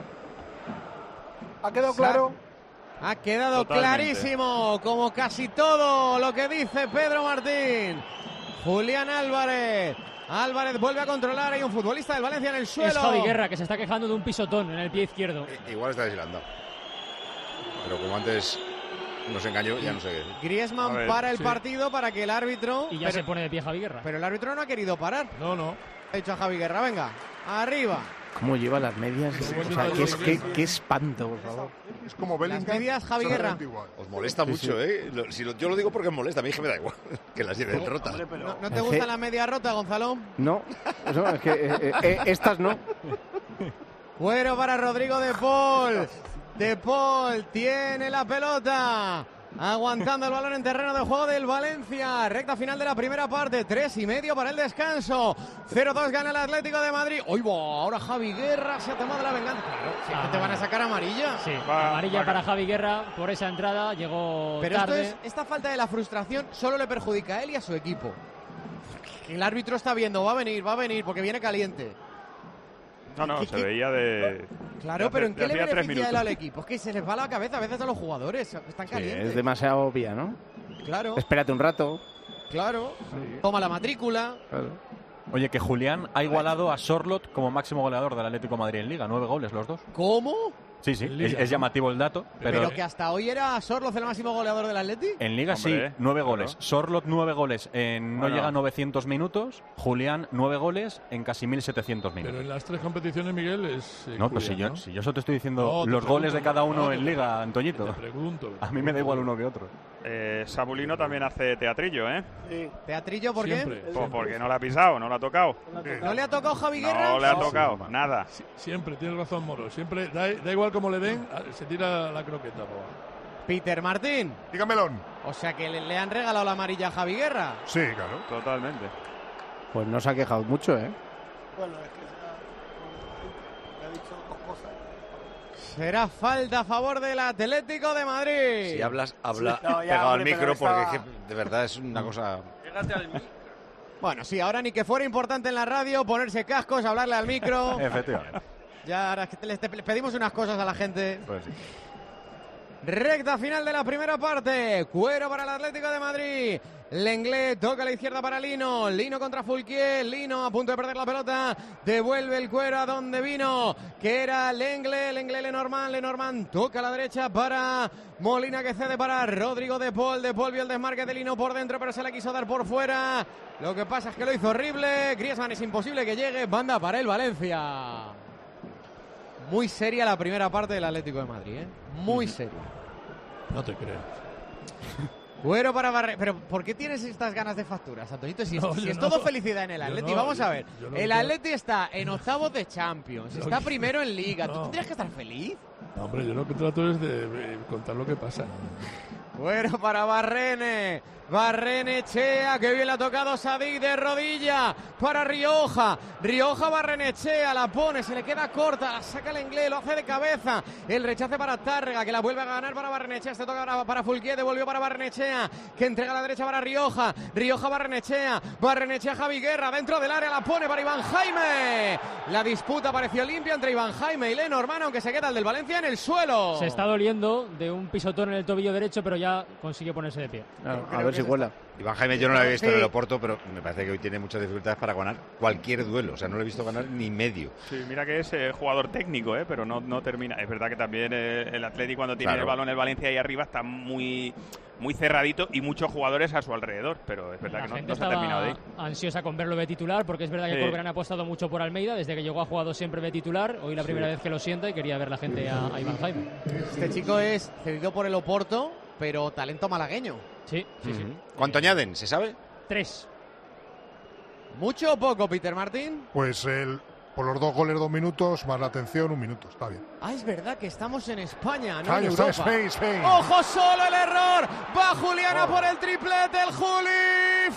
J: ¿Ha quedado claro?
R: Ha quedado
L: Totalmente.
R: clarísimo, como casi todo lo que dice Pedro Martín. Julián Álvarez. Álvarez vuelve a controlar. Hay un futbolista del Valencia en el suelo.
H: Es Javi Guerra, que se está quejando de un pisotón en el pie izquierdo.
C: Igual está deshilando. Pero como antes nos engañó, ya no sé qué.
R: Griezmann
C: A ver,
R: para el
C: sí.
R: partido para que el árbitro...
H: Y ya se pone de pie Javi Guerra.
R: Pero el árbitro no ha querido parar.
M: No, no.
R: Ha dicho a Javi Guerra, venga, arriba.
E: ¿Cómo lleva las medias? O sea, qué, es- qué- qué espanto, por favor.
L: Es como
R: Las medias, Javi Guerra.
C: Os molesta
E: Sí,
C: mucho,
E: sí.
C: ¿eh? Lo- si lo- yo lo digo porque os molesta, a mí es que me da igual que las lleven rotas.
R: ¿No, no te
E: Es
R: gusta
E: que-
R: la media rota, Gonzalo?
E: No, eso, es que eh, eh, estas no.
R: Cuero para Rodrigo de Paul. De Paul tiene la pelota. Aguantando el balón en terreno de juego del Valencia. Recta final de la primera parte. Tres y medio para el descanso. cero dos gana el Atlético de Madrid. ¡Uy, va! Ahora Javi Guerra se ha tomado la venganza. Claro, siempre te van a sacar amarilla.
H: Sí, amarilla para Javi Guerra por esa entrada. Llegó
R: Pero esto
H: tarde.
R: es, esta falta de la frustración solo le perjudica a él y a su equipo. El árbitro está viendo, va a venir, va a venir, porque viene caliente.
I: No, no,
R: ¿Qué-
I: se
R: qué?
I: veía de.
R: Claro,
I: de
R: pero
I: hace-
R: ¿en qué
I: de
R: le
I: hacía tres
R: beneficia él
I: minutos.
R: al equipo? Es que se les va la cabeza a veces a los jugadores, están calientes.
E: Es demasiado obvia, ¿no?
R: Claro,
E: Espérate un rato.
R: claro. Toma la matrícula.
U: Oye, que Julián ha igualado a Sorlot como máximo goleador del Atlético de Madrid en Liga. Nueve goles los dos.
R: ¿Cómo?
U: Sí, sí,
R: En
U: es,
R: Liga,
U: es
R: ¿no?
U: llamativo el dato.
R: Pero,
U: Pero,
R: que hasta hoy era Sorloz el máximo goleador del Atleti.
U: en Liga
I: Hombre,
U: sí, nueve
I: claro.
U: goles. Sorlot nueve goles en no
I: Bueno.
U: llega a novecientos minutos. Julián nueve goles en casi mil setecientos
M: Pero
U: minutos.
M: en las tres competiciones, Miguel, es. eh,
U: No, pues si
M: Julián,
U: yo,
M: ¿no?
U: si yo solo te estoy diciendo
M: No, te
U: los goles de
M: pregunto,
U: cada uno
M: no,
U: en
M: te-
U: Liga, Antoñito.
M: Te pregunto.
U: A mí me da igual uno que otro.
I: Eh, Sabulino también hace teatrillo, ¿eh?
R: Teatrillo, ¿por
M: Siempre.
R: qué?
I: Pues porque no le ha pisado, no le ha tocado.
R: ¿No le ha tocado Javi Guerra?
I: No le ha tocado, nada.
M: Sie- Siempre, tienes razón, Moro. Siempre, da, da igual como le den, se tira la croqueta. po.
R: Peter Martín.
L: Dígamelo.
R: O sea que le, le han regalado la amarilla a Javi Guerra.
L: Sí, claro.
I: Totalmente.
E: Pues no se ha quejado mucho, ¿eh?
J: Bueno, es que se ha, le ha dicho dos cosas.
R: Será falta a favor del Atlético de Madrid.
C: Si hablas, habla
R: Sí, no, ya,
C: pegado al
R: hombre,
C: micro
R: pero
C: porque
R: estaba-
C: es que de verdad es una cosa.
R: Bueno, sí, ahora ni que fuera importante en la radio ponerse cascos, hablarle al micro.
U: Efectivamente.
R: Ya ahora es que les, les pedimos unas cosas a la gente.
U: Pues sí.
R: Recta final de la primera parte. Cuero para el Atlético de Madrid. Lenglet toca a la izquierda para Lino. Lino contra Fulquier. Lino a punto de perder la pelota. Devuelve el Cuero a donde vino, que era Lenglet. Lenglet, Lenormand. Lenormand toca a la derecha para Molina, que cede para Rodrigo de Paul. De Paul vio el desmarque de Lino por dentro, pero se la quiso dar por fuera. Lo que pasa es que lo hizo horrible. Griezmann es imposible que llegue. Banda para el Valencia. Muy seria la primera parte del Atlético de Madrid, ¿eh? Muy seria.
M: No te creo.
R: Cuero para Barre. Pero ¿por qué tienes estas ganas de facturas, Antoñito? Si, es-
M: No,
R: si
M: yo
R: es
M: no.
R: todo felicidad en el
M: Yo
R: Atleti.
M: no,
R: Vamos
M: yo-
R: a ver.
M: yo no
R: El
M: quiero.
R: Atleti está en octavos de Champions.
M: Yo
R: Está
M: no-
R: primero en Liga. ¿Tú
M: No.
R: tendrías que estar feliz?
M: No, hombre, yo lo que trato es de eh, contar lo que pasa.
R: Cuero para Barrene. Barrenechea, que bien le ha tocado Sadik de rodilla para Rioja. Rioja, Barrenechea, la pone, se le queda corta, la saca el inglés, lo hace de cabeza. El rechace para Tárrega, que la vuelve a ganar para Barrenechea. Este toca para, para Fulquier, devolvió para Barrenechea, que entrega a la derecha para Rioja. Rioja, Barrenechea, Barrenechea, Javi Guerra, dentro del área la pone para Iván Jaime. La disputa pareció limpia entre Iván Jaime y Lenormand, aunque se queda el del Valencia en el suelo.
H: Se está doliendo de un pisotón en el tobillo derecho, pero ya consigue ponerse de pie.
E: Claro, a ver si cuela.
C: Iván Jaime yo no lo había visto
H: Sí.
C: en el Oporto, pero me parece que hoy tiene muchas dificultades para ganar cualquier duelo. O sea, no lo he visto ganar ni medio.
I: Sí, mira que es eh, jugador técnico, eh, pero no, no termina. Es verdad que también eh, el Atlético cuando tiene
C: Claro.
I: el balón el Valencia ahí arriba está muy muy cerradito y muchos jugadores a su alrededor, pero es verdad
H: La
I: que no,
H: gente
I: no se ha terminado de
H: estaba
I: ir.
H: ansiosa con verlo de titular, porque es verdad que
I: Sí.
H: Corberán ha apostado mucho por Almeida. Desde que llegó ha jugado siempre de titular. Hoy la primera
R: Sí.
H: vez que lo sienta y quería ver la gente a, a Iván Jaime.
R: Este chico es cedido por el Oporto, pero talento malagueño.
H: Sí, sí, sí.
C: ¿Cuánto añaden? ¿Se sabe?
H: Tres.
R: ¿Mucho o poco, Peter Martín?
L: Pues el, por los dos goles, dos minutos, más la atención, un minuto. Está bien.
R: Ah, es verdad que estamos en España, no
L: España,
R: en
L: está en
R: Europa.
L: Spain, Spain.
R: ¡Ojo, solo el error! ¡Va Juliana por el triplete! ¡El Juli!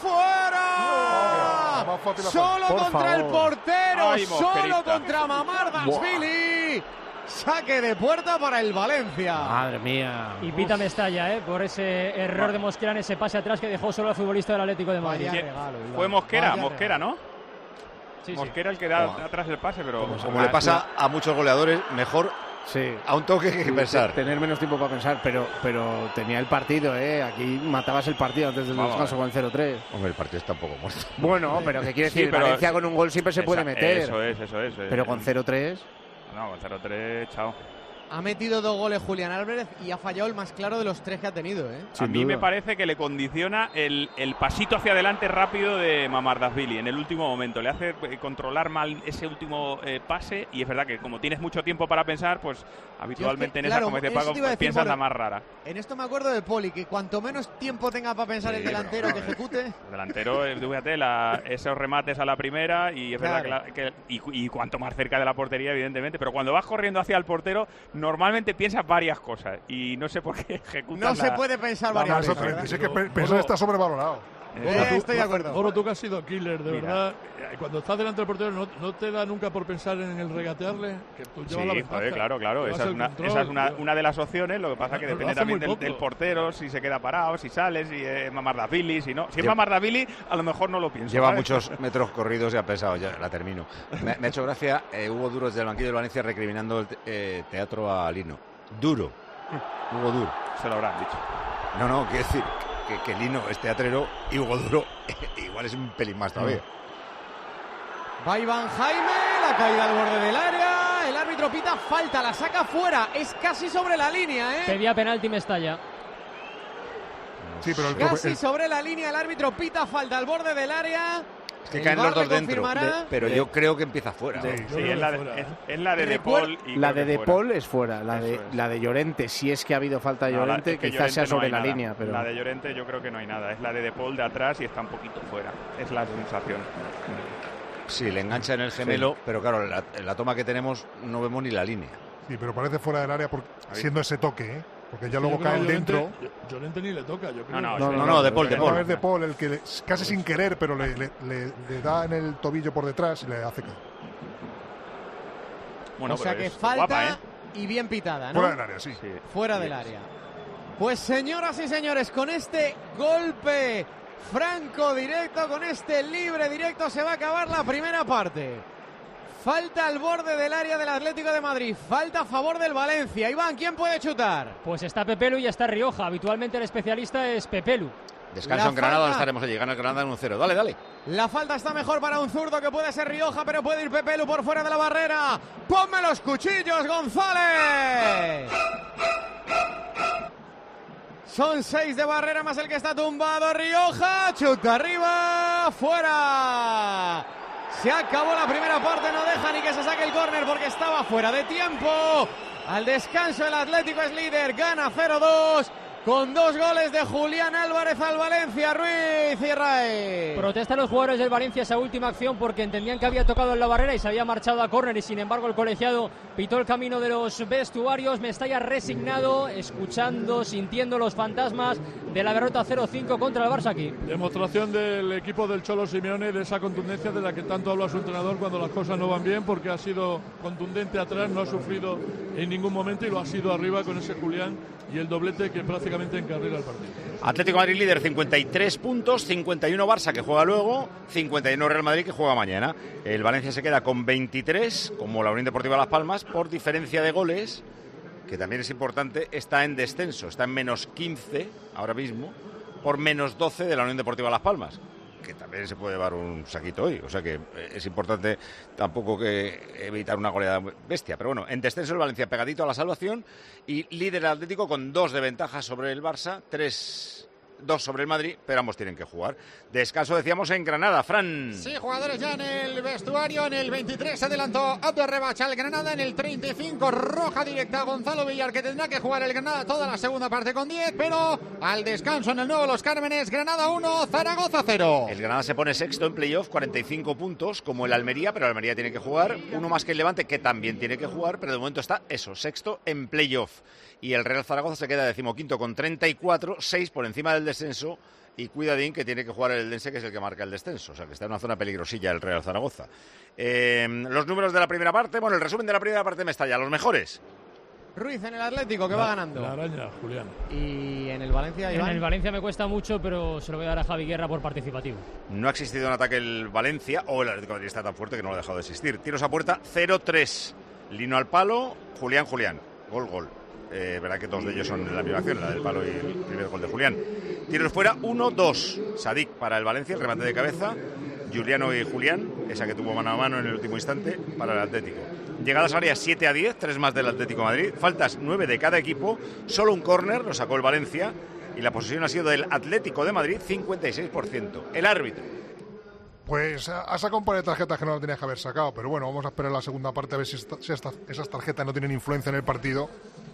R: ¡Fuera!
L: Más fácil la
R: Solo
L: falta. Por
R: contra el
L: favor.
R: portero,
L: Ay,
R: solo
L: Mosquerita.
R: contra Mamardashvili. Saque de puerta para el Valencia.
E: Madre mía.
H: Y pita Mestalla, ¿eh? Por ese error de Mosquera en ese pase atrás que dejó solo al futbolista del Atlético de Madrid.
I: ¿Quién? Fue Mosquera,
H: Vaya
I: Mosquera, ¿no?
H: Sí, sí.
I: Mosquera el que da
C: Buah.
I: atrás el pase, pero...
C: Como le pasa a muchos goleadores, mejor
E: Sí.
C: a un toque que
E: Sí,
C: pensar.
E: Tener menos tiempo para pensar, pero, pero tenía el partido, ¿eh? Aquí matabas el partido antes del
C: Vamos.
E: descanso con el cero tres.
C: Hombre, el partido está un poco muerto.
E: Bueno, pero ¿qué quiere
I: Sí,
E: decir?
I: pero-
E: Valencia con un gol siempre se
I: Esa-
E: puede meter.
I: Eso es, eso es.
E: Pero
I: eh,
E: con cero tres.
I: No, con cero tres, chao.
R: Ha metido dos goles Julián Álvarez y ha fallado el más claro de los tres que ha tenido, ¿eh?
I: A mí me parece que le condiciona el, el pasito hacia adelante rápido de Mamardashvili en el último momento. Le hace eh, controlar mal ese último eh, pase y es verdad que como tienes mucho tiempo para pensar, pues habitualmente en esa,
R: claro,
I: como dice
R: eso
I: Paco,
R: te iba a decir,
I: piensas
R: por-
I: la más rara.
R: En esto me acuerdo de Poli, que cuanto menos tiempo tenga para pensar el
I: Sí,
R: delantero
I: pero-
R: que ejecute.
I: El delantero, eh, fíjate, la- esos remates a la primera y es verdad
R: Claro.
I: que, la- que- y, y cuanto más cerca de la portería, evidentemente, pero cuando vas corriendo hacia el portero, normalmente piensas varias cosas y no sé por qué ejecutas
R: No se
I: la-
R: puede pensar
I: la
R: varias
I: más
L: Eso,
R: veces.
I: sorprendente.
L: es que pe-
M: Pero-
L: pensar está sobrevalorado.
R: Eh, estoy de acuerdo.
M: Oro, tú que has sido killer, de
I: Mira.
M: verdad. eh, Cuando estás delante del portero, ¿no, no te da nunca por pensar en el regatearle? Que tú
I: Sí,
M: llevas la ventaja.
I: joder, claro, claro.
M: Llevas
I: Esa es,
M: el
I: una,
M: control,
I: esa es una,
M: tío.
I: una de las opciones. Lo que pasa que
M: Lo
I: depende
M: hace
I: también
M: muy
I: del,
M: poco.
I: del portero, si se queda parado, si sale, si es Mamardashvili, si no. Si es
C: Lleva-
I: Mamardashvili, a lo mejor no lo pienso.
C: Lleva
I: ¿sabes?
C: muchos metros corridos y ha pensado, ya la termino. Me, me ha hecho gracia eh, Hugo Duro desde el banquillo del Valencia recriminando el te- eh, teatro a Lino. Duro. Hugo Duro.
I: Se lo habrán dicho.
C: No, no, quiero decir que, que Lino es teatrero y Hugo Duro igual es un pelín más todavía.
R: Va Iván Jaime, la caída al borde del área. El árbitro pita falta, la saca fuera. Es casi sobre la línea, ¿eh?
H: Pedía penalti Mestalla.
L: Sí, pero el,
R: Casi
L: el-
R: sobre la línea, el árbitro pita falta al borde del área.
C: Es que
R: El
C: caen
R: V A
C: los
R: R
C: dos
R: le
C: dentro.
R: confirmará.
C: de- pero yo creo que empieza fuera.
I: Sí, es la de, es, es la de De
R: Recuer-
I: Paul. y
E: La
I: creo
E: de
I: que
E: De
I: fuera.
E: Paul es fuera. La de,
I: Eso es.
E: la de Llorente, si es que ha habido falta de
I: No, la-
E: Llorente,
I: es que
E: quizás
I: Llorente
E: sea
I: no
E: sobre
I: hay
E: la
I: nada.
E: línea. Pero
I: La de Llorente yo creo que no hay nada. Es la de De Paul de atrás y está un poquito fuera. Es la sensación.
C: Sí, le engancha en el gemelo, pero claro, la, en la toma que tenemos no vemos ni la línea.
L: sí, pero parece fuera del área por- siendo ese toque, ¿eh? Porque ya
M: Yo
L: luego
M: creo
L: cae
M: que
L: el
M: Llorente-
L: dentro.
M: Llorente ni le toca, yo creo.
I: No, no,
C: No, no, no, De Paul, De
L: No,
C: Paul.
L: es de Paul el que le- casi sin querer, pero le, le- le- le da en el tobillo por detrás y le hace caer.
I: Bueno,
R: o sea
I: pero
R: que
I: es
R: falta
I: guapa, ¿eh?
R: y bien pitada, ¿no?
L: Fuera del área, sí.
I: Sí.
R: Fuera del área. Pues señoras y señores, con este golpe franco directo, con este libre directo, se va a acabar la primera parte. Falta al borde del área del Atlético de Madrid, falta a favor del Valencia. Iván, ¿quién puede chutar?
H: Pues está Pepelu y está Rioja. Habitualmente el especialista es Pepelu.
C: Descanso
R: La
C: en Granada,
R: falta.
C: estaremos allí. Gana el Granada en un cero. Dale, dale.
R: La falta está mejor para un zurdo que puede ser Rioja, pero puede ir Pepelu por fuera de la barrera. ¡Ponme los cuchillos, González! Son seis de barrera más el que está tumbado. Rioja, chuta arriba, fuera. Se acabó la primera parte, no deja ni que se saque el córner porque estaba fuera de tiempo. Al descanso el Atlético es líder, gana cero dos. con dos goles de Julián Álvarez al Valencia. Ruiz y Ray.
H: Protestan los jugadores del Valencia esa última acción porque entendían que había tocado en la barrera y se había marchado a córner, y sin embargo el colegiado pitó el camino de los vestuarios. Mestalla resignado, escuchando, sintiendo los fantasmas de la derrota cero cinco contra el Barça aquí.
M: Demostración del equipo del Cholo Simeone de esa contundencia de la que tanto habla su entrenador cuando las cosas no van bien, porque ha sido contundente atrás, no ha sufrido en ningún momento, y lo ha sido arriba con ese Julián y el doblete que prácticamente encarrila el partido.
C: Atlético de Madrid líder, cincuenta y tres puntos, cincuenta y uno Barça que juega luego, cincuenta y uno Real Madrid que juega mañana. El Valencia se queda con veintitrés, como la Unión Deportiva Las Palmas, por diferencia de goles, que también es importante, está en descenso, está en menos quince ahora mismo, por menos doce de la Unión Deportiva Las Palmas, que también se puede llevar un saquito hoy. O sea que es importante tampoco que evitar una goleada bestia. Pero bueno, en descenso el Valencia pegadito a la salvación y líder Atlético con dos de ventaja sobre el Barça, tres, dos sobre el Madrid, pero ambos tienen que jugar. Descanso, decíamos, en Granada. Fran.
J: Sí, jugadores ya en el vestuario. En el veintitrés se adelantó Abdo Rebacha al Granada. En el treinta y cinco, roja directa a Gonzalo Villar, que tendrá que jugar el Granada toda la segunda parte con diez, pero al descanso en el nuevo Los Cármenes, Granada uno, Zaragoza cero.
C: El Granada se pone sexto en playoff, cuarenta y cinco puntos, como el Almería, pero el Almería tiene que jugar. Uno más que el Levante, que también tiene que jugar, pero de momento está eso, sexto en playoff. Y el Real Zaragoza se queda decimoquinto con treinta y cuatro, seis por encima del descenso. Y cuidadín que tiene que jugar el Eldense, que es el que marca el descenso. O sea, que está en una zona peligrosilla el Real Zaragoza. Eh, los números de la primera parte, bueno, el resumen de la primera parte me estalla. Los mejores.
R: Ruiz en el Atlético, que
M: la,
R: va ganando.
M: La araña, Julián.
R: Y en el Valencia, Iván.
H: En el Valencia me cuesta mucho, pero se lo voy a dar a Javi Guerra por participativo.
C: No ha existido un ataque el Valencia, o el Atlético de Madrid está tan fuerte que no lo ha dejado de existir. Tiros a puerta, cero tres. Lino al palo, Julián, Julián. Gol, gol. Eh, verdad que dos de ellos son en la misma acción, la del palo y el primer gol de Julián. Tiros fuera, uno dos. Sadik para el Valencia, el remate de cabeza. Juliano y Julián, esa que tuvo mano a mano en el último instante para el Atlético. Llegadas áreas siete a diez, tres más del Atlético de Madrid. Faltas nueve de cada equipo. Solo un córner lo sacó el Valencia. Y la posesión ha sido del Atlético de Madrid, cincuenta y seis por ciento. El árbitro.
L: Pues ha sacado un par de tarjetas que no lo tenías que haber sacado. Pero bueno, vamos a esperar la segunda parte a ver si, esta, si esta, esas tarjetas no tienen influencia en el partido.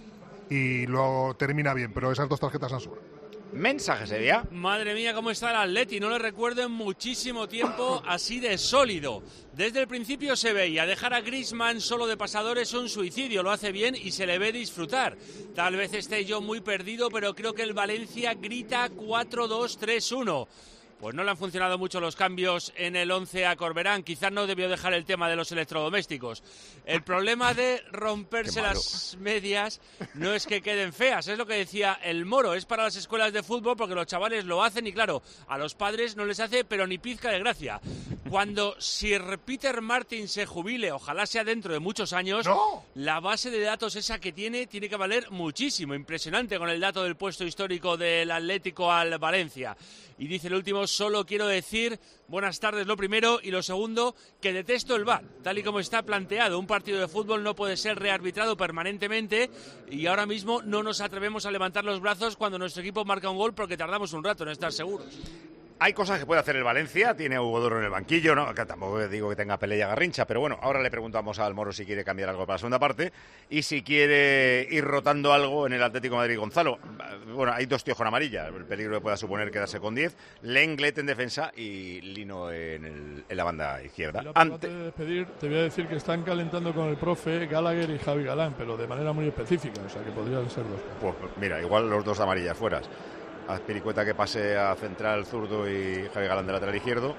L: Y lo termina bien, pero esas dos tarjetas han subido.
C: Mensaje sería.
A: Madre mía, cómo está el Atleti. No le recuerdo en muchísimo tiempo así de sólido. Desde el principio se veía. Dejar a Griezmann solo de pasador es un suicidio. Lo hace bien y se le ve disfrutar. Tal vez esté yo muy perdido, pero creo que el Valencia grita cuatro dos tres uno. Pues no le han funcionado mucho los cambios en el once a Corberán. Quizás no debió dejar el tema de los electrodomésticos. El problema de romperse las medias no es que queden feas, es lo que decía el Moro. Es para las escuelas de fútbol porque los chavales lo hacen y claro, a los padres no les hace pero ni pizca de gracia. Cuando Sir Peter Martin se jubile, ojalá sea dentro de muchos años, ¡no!, la base de datos esa que tiene, tiene que valer muchísimo. Impresionante con el dato del puesto histórico del Atlético al Valencia. Y dice el último, solo quiero decir, buenas tardes lo primero, y lo segundo, que detesto el V A R, tal y como está planteado. Un partido de fútbol no puede ser rearbitrado permanentemente y ahora mismo no nos atrevemos a levantar los brazos cuando nuestro equipo marca un gol porque tardamos un rato en estar seguros.
C: Hay cosas que puede hacer el Valencia, tiene a Hugo Duro en el banquillo, ¿no? Que tampoco digo que tenga pelea y garrincha, pero bueno, ahora le preguntamos al Moro si quiere cambiar algo para la segunda parte y si quiere ir rotando algo en el Atlético de Madrid. Gonzalo, bueno, hay dos tíos con amarilla, el peligro que pueda suponer quedarse con diez, Lenglet en defensa y Lino en, el, en la banda izquierda.
M: Antes de despedir, te voy a decir que están calentando con el profe Gallagher y Javi Galán, pero de manera muy específica, o sea que podrían ser dos.
C: Pues mira, igual los dos amarillas fueras. A Piricueta que pase a central zurdo y Javi Galán de lateral izquierdo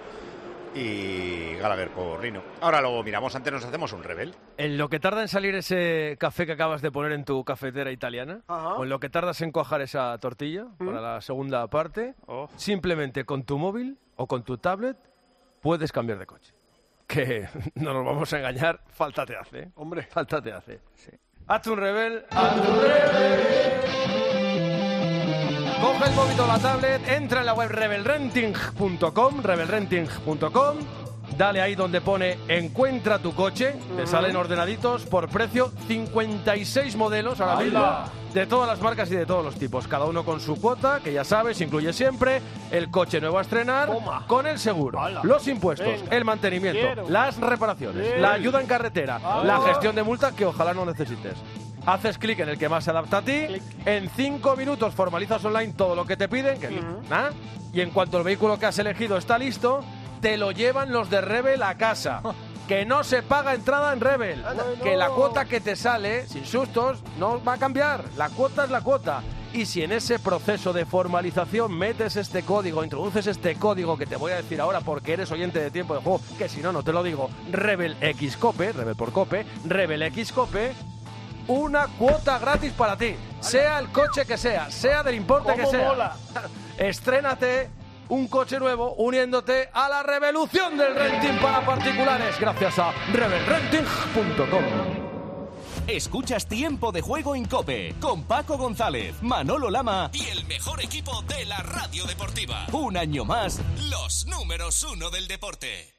C: y Gallagher por Lino. Ahora luego miramos, antes nos hacemos un rebel.
K: En lo que tarda en salir ese café que acabas de poner en tu cafetera italiana, ajá, o en lo que tardas en cuajar esa tortilla ¿Mm? para la segunda parte, oh. simplemente con tu móvil o con tu tablet puedes cambiar de coche. Que no nos vamos a engañar, falta te hace. ¿eh?
E: Hombre,
K: falta te hace. Sí. Hazte un rebel, hazte un rebel. Coge el móvil o la tablet, entra en la web rebel renting punto com, rebel renting punto com, dale ahí donde pone encuentra tu coche, te salen ordenaditos por precio, cincuenta y seis modelos ahora mismo, de todas las marcas y de todos los tipos, cada uno con su cuota, que ya sabes, incluye siempre el coche nuevo a estrenar, Toma. con el seguro, ¡Hala! los impuestos, Venga. el mantenimiento, Quiero. las reparaciones, Quiero. la ayuda en carretera, ¡Hala! la gestión de multa que ojalá no necesites.
B: haces clic en el que más se adapta a ti, en cinco minutos formalizas online todo lo que te piden, que
E: Ujú.
B: ¿ah? Y en cuanto el vehículo que has elegido está listo, te lo llevan los de Rebel a casa. Que no se paga entrada en Rebel. Que la cuota que te sale, sin sustos, no va a cambiar. La cuota es la cuota. Y si en ese proceso de formalización metes este código, introduces este código que te voy a decir ahora porque eres oyente de Tiempo de Juego, que si no, no te lo digo, Rebel X Cope, Rebel por Cope, Rebel X Cope, una cuota gratis para ti. Sea el coche que sea, sea del importe que
E: ¿Cómo
B: sea.
E: mola?
B: Estrénate un coche nuevo uniéndote a la revolución del renting para particulares gracias a rebel renting punto com.
V: Escuchas Tiempo de Juego en COPE con Paco González, Manolo Lama y el mejor equipo de la radio deportiva. Un año más, los números uno del deporte.